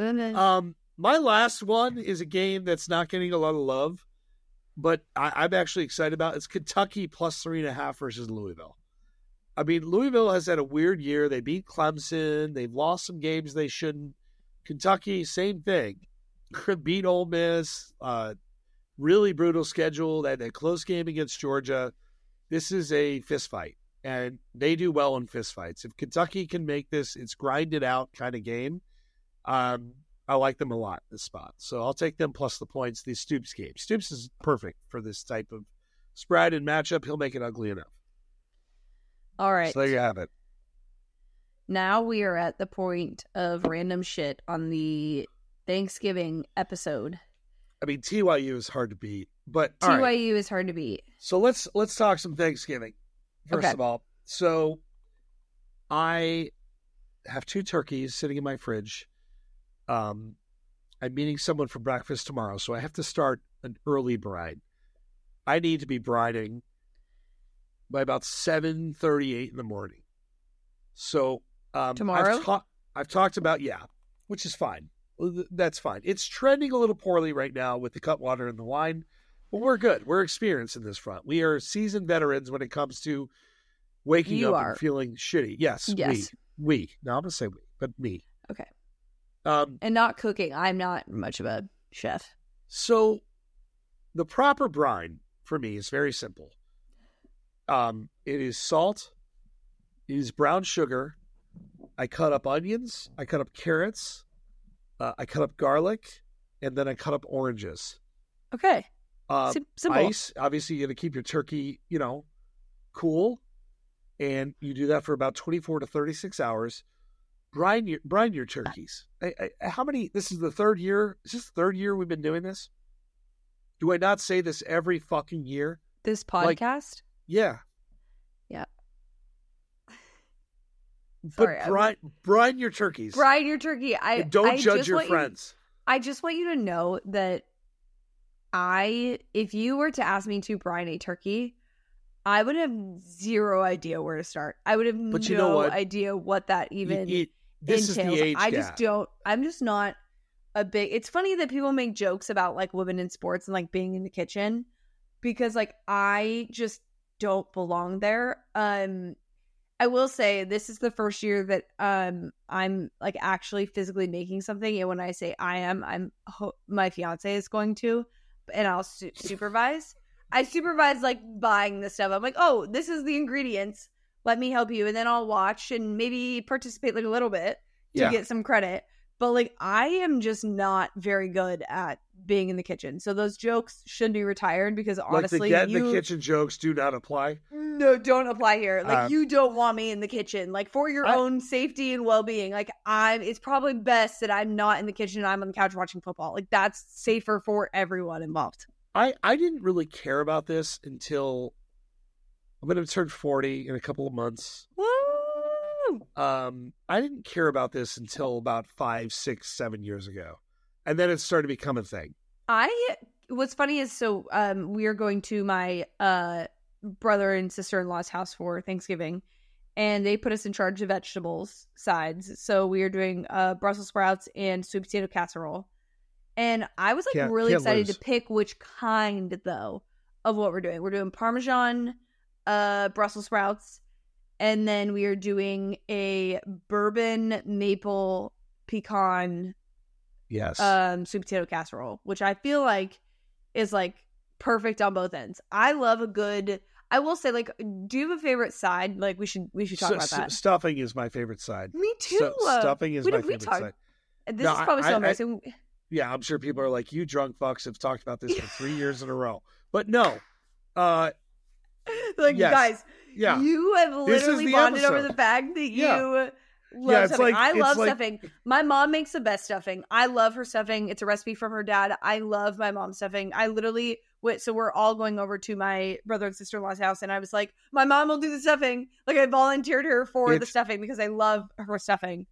B: My last one is a game that's not getting a lot of love, but I'm actually excited about. It's Kentucky +3.5 versus Louisville. I mean, Louisville has had a weird year. They beat Clemson. They've lost some games they shouldn't. Kentucky, same thing. Beat Ole Miss. Really brutal schedule. They had a close game against Georgia. This is a fist fight. And they do well in fistfights. If Kentucky can make this, it's grind it out kind of game. I like them a lot, this spot. So I'll take them plus the points. The Stoops game. Stoops is perfect for this type of spread and matchup. He'll make it ugly enough.
A: All right.
B: So there you have it.
A: Now we are at the point of random shit on the Thanksgiving episode.
B: I mean, TYU is hard to beat, but
A: TYU is hard to beat.
B: So let's talk some Thanksgiving. First of all, so I have 2 turkeys sitting in my fridge. I'm meeting someone for breakfast tomorrow, so I have to start an early bride. I need to be briding by about 7:38 in the morning. So
A: tomorrow,
B: I've talked about which is fine. That's fine. It's trending a little poorly right now with the Cutwater and the wine. But we're good. We're experienced in this front. We are seasoned veterans when it comes to waking up and feeling shitty. Yes. We. No, I'm going to say we. but me.
A: Okay.
B: Um,
A: And not cooking. I'm not much of a chef.
B: So the proper brine for me is very simple. It is salt, it is brown sugar. I cut up onions, I cut up carrots, I cut up garlic, and then I cut up oranges.
A: Okay. Simple.
B: Ice, obviously you're going to keep your turkey, cool. And you do that for about 24 to 36 hours. Brine your turkeys. How many? This is the third year. Is this the third year we've been doing this? Do I not say this every fucking year?
A: This podcast?
B: Yeah.
A: Yeah.
B: But brine your turkeys.
A: Brine your turkey.
B: And don't judge your friends.
A: I just want you to know that if you were to ask me to brine a turkey, I would have zero idea where to start. I would have idea what that even
B: this
A: entails.
B: Is the age
A: I
B: gap.
A: just don't. I'm just not a big. It's funny that people make jokes about like women in sports and like being in the kitchen because like I just don't belong there. I will say this is the first year that I'm like actually physically making something, and when I say my fiance is going to, and I'll supervise. I supervise like buying the stuff. I'm like, oh, this is the ingredients. Let me help you, and then I'll watch and maybe participate like a little bit to get some credit. But like, I am just not very good at being in the kitchen. So those jokes should be retired because honestly,
B: like the kitchen jokes do not apply.
A: No, don't apply here. Like you don't want me in the kitchen. Like for your own safety and well-being. Like it's probably best that I'm not in the kitchen and I'm on the couch watching football. Like that's safer for everyone involved.
B: I didn't really care about this until I'm going to turn 40 in a couple of months.
A: Woo!
B: I didn't care about this until about 5, 6, 7 years ago. And then it started to become a thing.
A: What's funny is, we are going to my brother and sister-in-law's house for Thanksgiving, and they put us in charge of vegetables sides. So we are doing Brussels sprouts and sweet potato casserole. And I was like really excited to pick which kind though of what we're doing. We're doing Parmesan Brussels sprouts, and then we are doing a bourbon maple pecan sweet potato casserole, which I feel like is like perfect on both ends. I love I will say, like, do you have a favorite side? Like, we should talk about that.
B: Stuffing is my favorite side.
A: Me too.
B: Stuffing is my favorite side.
A: This is probably so embarrassing.
B: Yeah, I'm sure people are like, you drunk fucks have talked about this for 3 years in a row. But no.
A: Like, guys, you have literally bonded over the fact that you love stuffing. I love stuffing. My mom makes the best stuffing. I love her stuffing. It's a recipe from her dad. I love my mom's stuffing. I literally so we're all going over to my brother and sister-in-law's house, and I was like, my mom will do the stuffing. Like, I volunteered her for the stuffing because I love her stuffing.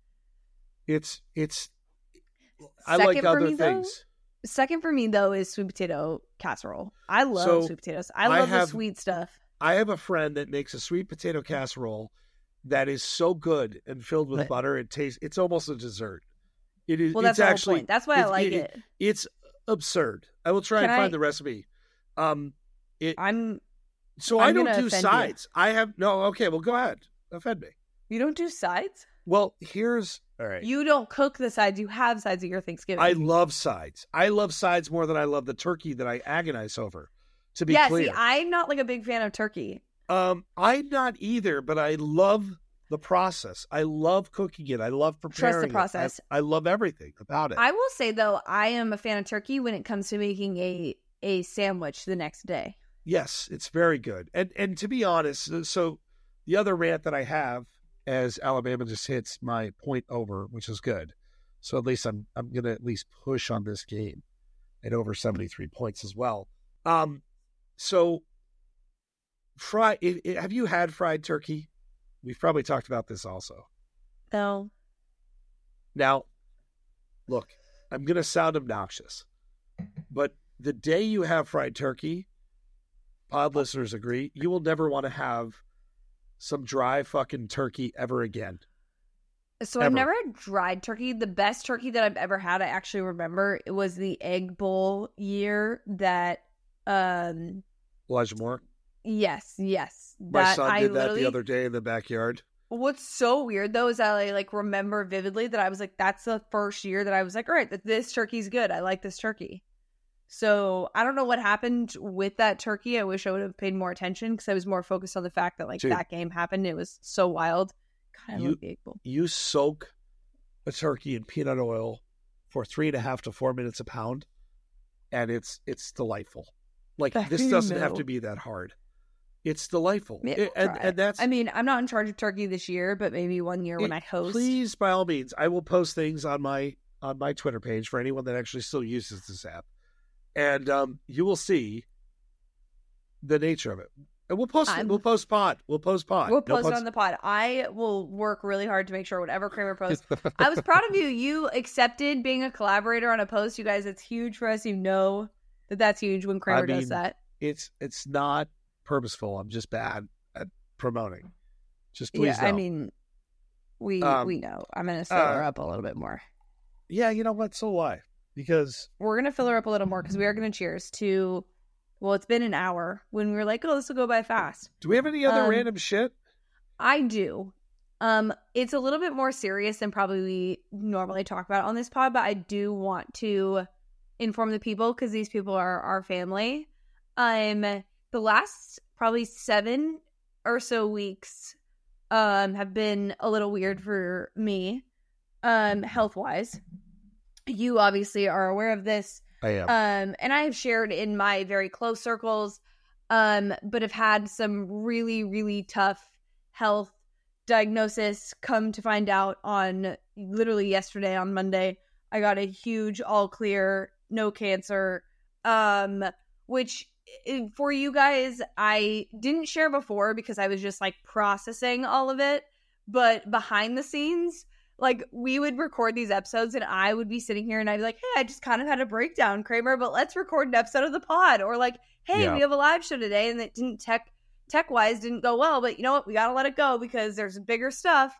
B: I like other things.
A: Second for me, though, is sweet potato casserole. I love sweet potatoes. I love the sweet stuff.
B: I have a friend that makes a sweet potato casserole that is so good and filled with butter. It's almost a dessert. It is.
A: Well, that's the whole point. That's why I like it.
B: It's absurd. I will try and find the recipe. I don't do sides. Okay, well, go ahead. Offend me.
A: You don't do sides?
B: Well, all right.
A: You don't cook the sides. You have sides at your Thanksgiving.
B: I love sides. I love sides more than I love the turkey that I agonize over, to be clear.
A: See, I'm not like a big fan of turkey.
B: I'm not either, but I love the process. I love cooking it. I love preparing
A: Trust the process.
B: I love everything about it.
A: I will say, though, I am a fan of turkey when it comes to making a sandwich the next day.
B: Yes, it's very good. And to be honest, so the other rant that I have, as Alabama just hits my point over, which is good. So at least I'm going to at least push on this game at over 73 points as well. So have you had fried turkey? We've probably talked about this also.
A: No.
B: Now, look, I'm going to sound obnoxious, but the day you have fried turkey, pod listeners agree, you will never want to have some dry fucking turkey ever again.
A: So I've never had dried turkey. The best turkey that I've ever had, I actually remember, it was the Egg Bowl year that
B: Elijah Moore?
A: Yes.
B: My son did that the other day in the backyard.
A: What's so weird though is that I like remember vividly that I was like, that's the first year that I was like, all right, this turkey's good. I like this turkey. So I don't know what happened with that turkey. I wish I would have paid more attention because I was more focused on the fact that like that game happened. It was so wild. God, I love the Egg Bowl.
B: You soak a turkey in peanut oil for 3.5 to 4 minutes a pound, and it's delightful. Like this doesn't have to be that hard. It's delightful. And that's,
A: I mean, I'm not in charge of turkey this year, but maybe one year when I host.
B: Please, by all means, I will post things on my Twitter page for anyone that actually still uses this app. And you will see the nature of it. And we'll post it. We'll post pod. We'll post it
A: on the pod. I will work really hard to make sure whatever Kramer posts. I was proud of you. You accepted being a collaborator on a post. You guys, it's huge for us. You know that's huge when Kramer does that.
B: It's not purposeful. I'm just bad at promoting. Just please know.
A: I mean, we know. I'm going to fill her up a little bit more.
B: Yeah, you know what? So why? Because
A: we're going to fill her up a little more because we are going to cheers to, well, it's been an hour when we were like, oh, this will go by fast.
B: Do we have any other random shit?
A: I do. It's a little bit more serious than probably we normally talk about on this pod, but I do want to inform the people because these people are our family. The last probably 7 or so weeks have been a little weird for me, health-wise. You obviously are aware of this.
B: I am.
A: And I have shared in my very close circles, but have had some really, really tough health diagnosis. Come to find out on literally yesterday, on Monday, I got a huge all clear, no cancer, which for you guys, I didn't share before because I was just like processing all of it. But behind the scenes, like, we would record these episodes and I would be sitting here and I'd be like, hey, I just kind of had a breakdown, Kramer, but let's record an episode of the pod. Or like, hey, we have a live show today and it didn't tech-wise didn't go well, but you know what? We got to let it go because there's bigger stuff.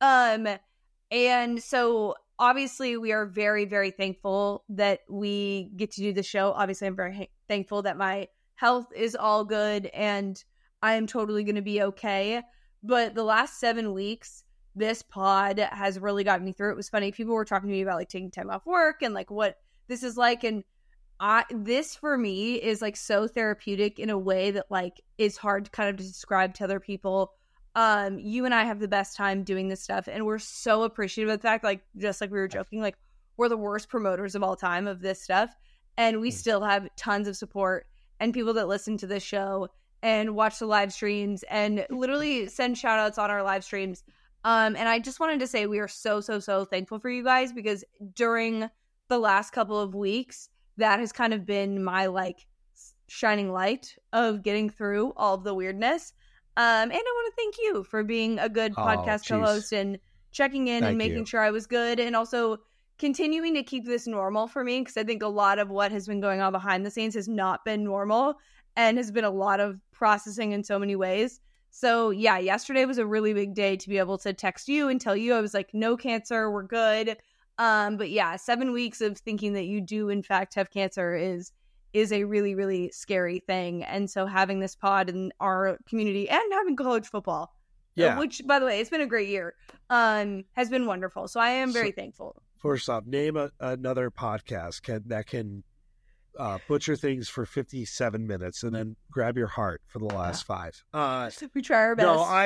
A: And so obviously we are very, very thankful that we get to do the show. Obviously, I'm very thankful that my health is all good and I am totally going to be okay. But the last 7 weeks, this pod has really gotten me through. It was funny. People were talking to me about like taking time off work and like what this is like. And this for me is like so therapeutic in a way that like is hard to kind of describe to other people. You and I have the best time doing this stuff. And we're so appreciative of the fact, like, just like we were joking, like we're the worst promoters of all time of this stuff. And we still have tons of support and people that listen to this show and watch the live streams and literally send shout outs on our live streams. And I just wanted to say we are so, so, so thankful for you guys because during the last couple of weeks, that has kind of been my like shining light of getting through all of the weirdness. And I want to thank you for being a good podcast co-host and checking in and making sure I was good and also continuing to keep this normal for me because I think a lot of what has been going on behind the scenes has not been normal and has been a lot of processing in so many ways. So yeah, yesterday was a really big day to be able to text you and tell you I was like, no cancer, we're good. But yeah, 7 weeks of thinking that you do in fact have cancer is a really, really scary thing. And so having this pod in our community and having college football, which by the way, it's been a great year, has been wonderful. So I am very thankful.
B: First off, name another podcast that can butcher things for 57 minutes and then grab your heart for the last 5.
A: We try our best.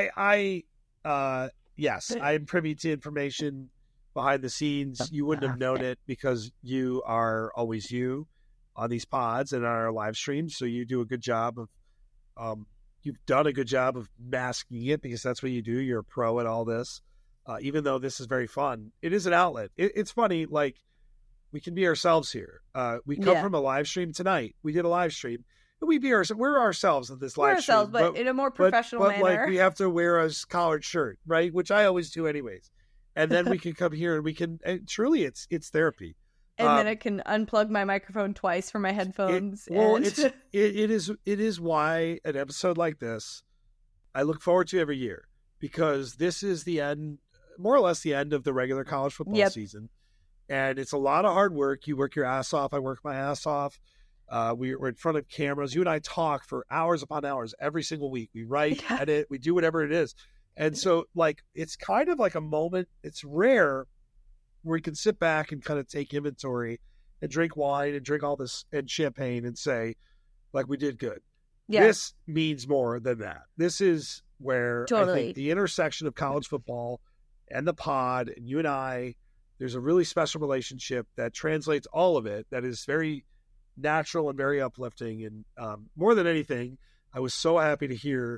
B: No, yes, I'm privy to information behind the scenes. You wouldn't have known it because you are always you on these pods and on our live streams. So you do a good job of, you've done a good job of masking it because that's what you do. You're a pro at all this. Even though this is very fun, it is an outlet. It's funny, like, we can be ourselves here. We come from a live stream tonight. We did a live stream. And we're ourselves at this live stream.
A: But in a more professional manner.
B: Like, we have to wear a collared shirt, right? Which I always do anyways. And then we can come here and we can, and truly it's therapy.
A: And then I can unplug my microphone twice from my headphones.
B: It is why an episode like this, I look forward to every year. Because this is the end, more or less the end of the regular college football season. And it's a lot of hard work. You work your ass off. I work my ass off. We're in front of cameras. You and I talk for hours upon hours every single week. We write, edit, we do whatever it is. And so, like, it's kind of like a moment. It's rare where you can sit back and kind of take inventory and drink wine and drink all this and champagne and say, like, we did good. Yeah. This means more than that. This is where I think the intersection of college football and the pod and you and I, there's a really special relationship that translates all of it that is very natural and very uplifting. And more than anything, I was so happy to hear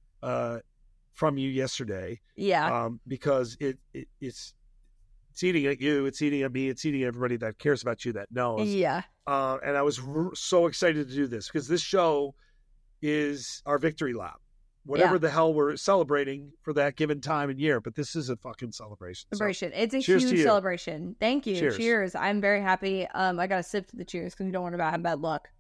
B: from you yesterday.
A: Yeah.
B: Because it's eating at you, it's eating at me, it's eating at everybody that cares about you, that knows.
A: Yeah.
B: And I was so excited to do this because this show is our victory lap. Whatever the hell we're celebrating for that given time and year, but this is a fucking celebration.
A: Celebration. So, it's a huge celebration. Thank you. Cheers. I'm very happy. I got to sip to the cheers because we don't want to have bad luck.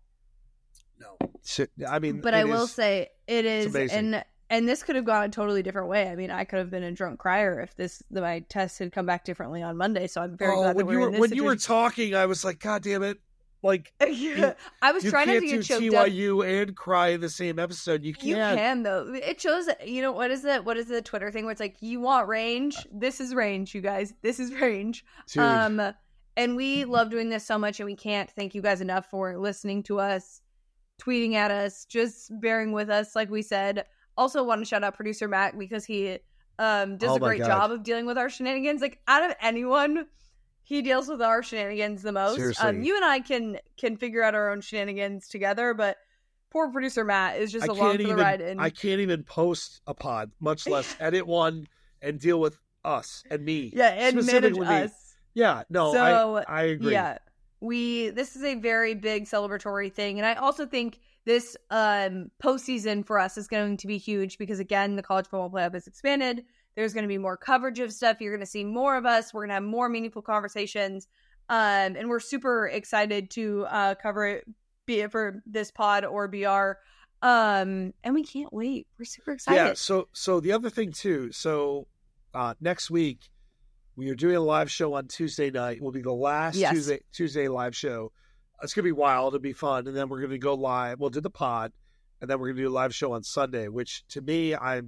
B: No. I mean,
A: but I will say it is, and this could have gone a totally different way. I mean, I could have been a drunk crier if my test had come back differently on Monday. So I'm very glad that we're in this
B: when you were talking, I was like, God damn it. Like,
A: I was trying not to get choked up.
B: TYU and cry in the same episode. You can't.
A: You can, though. It shows, what is the Twitter thing where it's like, you want range? This is range, you guys. This is range.
B: Dude.
A: And we love doing this so much, and we can't thank you guys enough for listening to us, tweeting at us, just bearing with us, like we said. Also want to shout out producer Matt because he does a great job of dealing with our shenanigans. Like, out of anyone, he deals with our shenanigans the most. You and I can figure out our own shenanigans together, but poor producer Matt is just along for the ride. And
B: I can't even post a pod, much less edit one and deal with us and me.
A: Yeah, and manage us.
B: Yeah, no, so, I agree.
A: Yeah, this is a very big celebratory thing, and I also think this postseason for us is going to be huge because, again, the college football playoff has expanded. There's going to be more coverage of stuff. You're going to see more of us. We're going to have more meaningful conversations. And we're super excited to cover it, be it for this pod or BR. And we can't wait. We're super excited.
B: Yeah, so the other thing, too. So next week, we are doing a live show on Tuesday night. It will be the last Tuesday live show. It's going to be wild. It'll be fun. And then we're going to go live. We'll do the pod. And then we're going to do a live show on Sunday, which, to me, I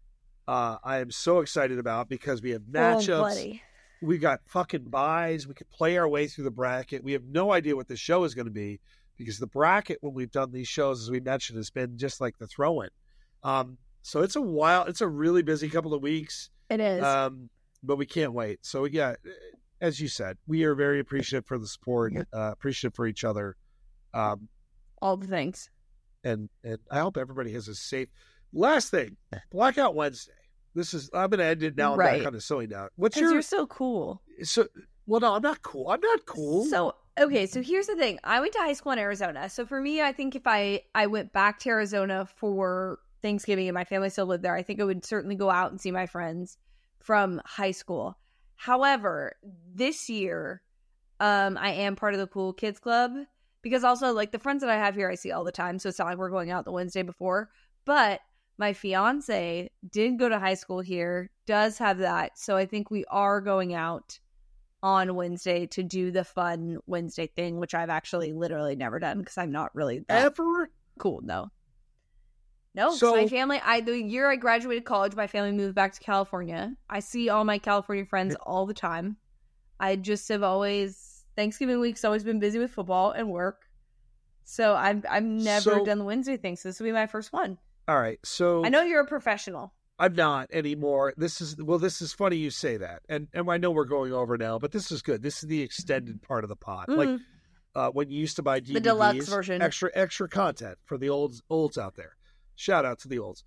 B: am so excited about because we have matchups. We got fucking buys. We could play our way through the bracket. We have no idea what the show is going to be because the bracket when we've done these shows, as we mentioned, has been just like the throw-in. So it's a really busy couple of weeks.
A: It is.
B: But we can't wait. So yeah, as you said, we are very appreciative for the support, appreciative for each other.
A: All the things.
B: And I hope everybody has a safe. Last thing, Blackout Wednesday. I'm going to end it now on that kind of silly note.
A: You're so cool.
B: No, I'm not cool. I'm not cool.
A: So, okay, so here's the thing. I went to high school in Arizona. So for me, I think if I went back to Arizona for Thanksgiving and my family still lived there, I think I would certainly go out and see my friends from high school. However, this year, I am part of the Cool Kids Club because also, like, the friends that I have here, I see all the time. So it's not like we're going out the Wednesday before. But my fiance did go to high school here, does have that. So I think we are going out on Wednesday to do the fun Wednesday thing, which I've actually literally never done because I'm not really
B: ever
A: cool. No, so my family, the year I graduated college, my family moved back to California. I see all my California friends all the time. I just have always, Thanksgiving week's always been busy with football and work. So I've never done the Wednesday thing. So this will be my first one.
B: All right. So
A: I know you're a professional.
B: I'm not anymore. This is funny you say that. And I know we're going over now, but this is good. This is the extended part of the pod. Mm-hmm. Like when you used to buy DVDs,
A: the deluxe version,
B: extra content for the olds out there. Shout out to the olds.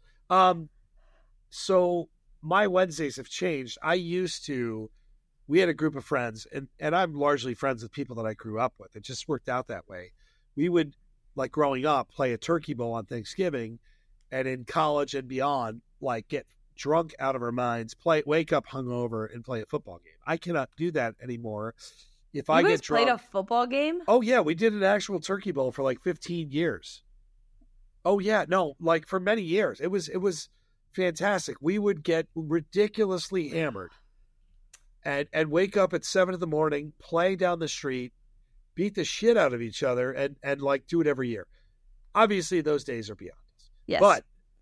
B: So my Wednesdays have changed. We had a group of friends, and I'm largely friends with people that I grew up with. It just worked out that way. We would, like growing up, play a turkey bowl on Thanksgiving, and in college and beyond, like get drunk out of our minds, wake up hungover, and play a football game. I cannot do that anymore. If I get drunk,
A: played a football game?
B: Oh yeah, we did an actual turkey bowl for like 15 years. Oh yeah, no, like for many years. It was fantastic. We would get ridiculously hammered and wake up at 7 a.m, play down the street, beat the shit out of each other, and like do it every year. Obviously, those days are beyond us.
A: Yes.
B: But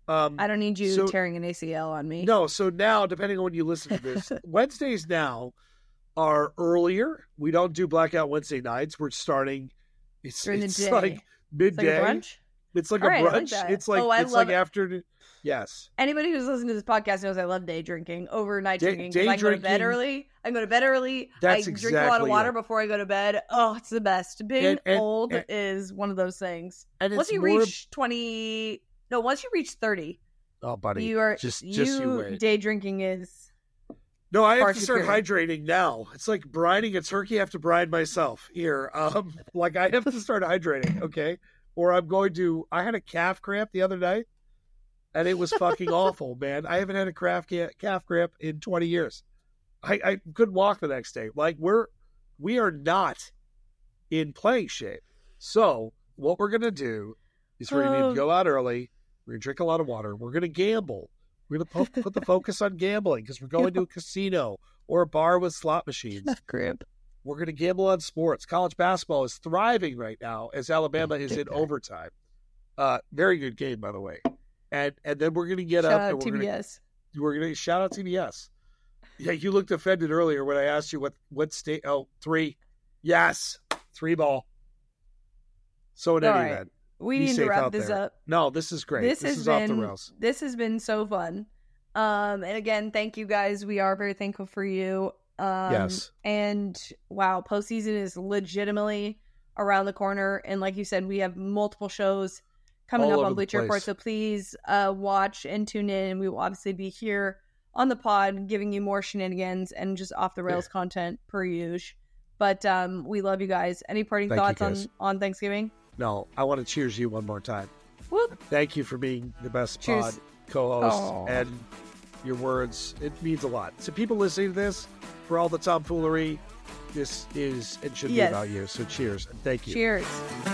A: I don't need you tearing an ACL on me.
B: No, so now, depending on when you listen to this, Wednesdays now are earlier. We don't do Blackout Wednesday nights. We're starting, it's like midday.
A: It's like a brunch?
B: It's like a brunch. Like it's like afternoon. Yes.
A: Anybody who's listening to this podcast knows I love day drinking, overnight drinking. I go to bed early. I go to bed early. I drink a lot of water before I go to bed. Oh, it's the best. Being old is one of those things. And once you reach 20, no, once you reach 30.
B: Oh, buddy.
A: You are just you wait. Day drinking is.
B: No, I have to start hydrating now. It's like brining a turkey. I have to brine myself here. Like I have to start hydrating. Okay. Or I had a calf cramp the other night. And it was fucking awful, man. I haven't had a calf cramp in 20 years. I couldn't walk the next day. Like we are not in playing shape. So what we're gonna do is we're gonna go out early. We're gonna drink a lot of water. We're gonna gamble. We're gonna put the focus on gambling because we're going to a casino or a bar with slot machines. We're gonna gamble on sports. College basketball is thriving right now as Alabama is in overtime. Very good game, by the way. And then we're going to get up and we're going to shout out TBS. Yeah, you looked offended earlier when I asked you what state. Oh, 3. Yes, 3 ball. So in any event,
A: we need to wrap this up.
B: No, this is great. This is off the rails.
A: This has been so fun. And again, thank you guys. We are very thankful for you.
B: Yes.
A: And wow, postseason is legitimately around the corner. And like you said, we have multiple shows coming up on Bleacher Report, so please watch and tune in. We will obviously be here on the pod giving you more shenanigans and just off the rails content per usual. But we love you guys. Any parting thoughts on Thanksgiving?
B: No, I want to cheers you one more time.
A: Whoop.
B: Thank you for being the best pod co-host and your words. It means a lot. So people listening to this, for all the tomfoolery, this is and should be about you. So cheers and thank you.
A: Cheers.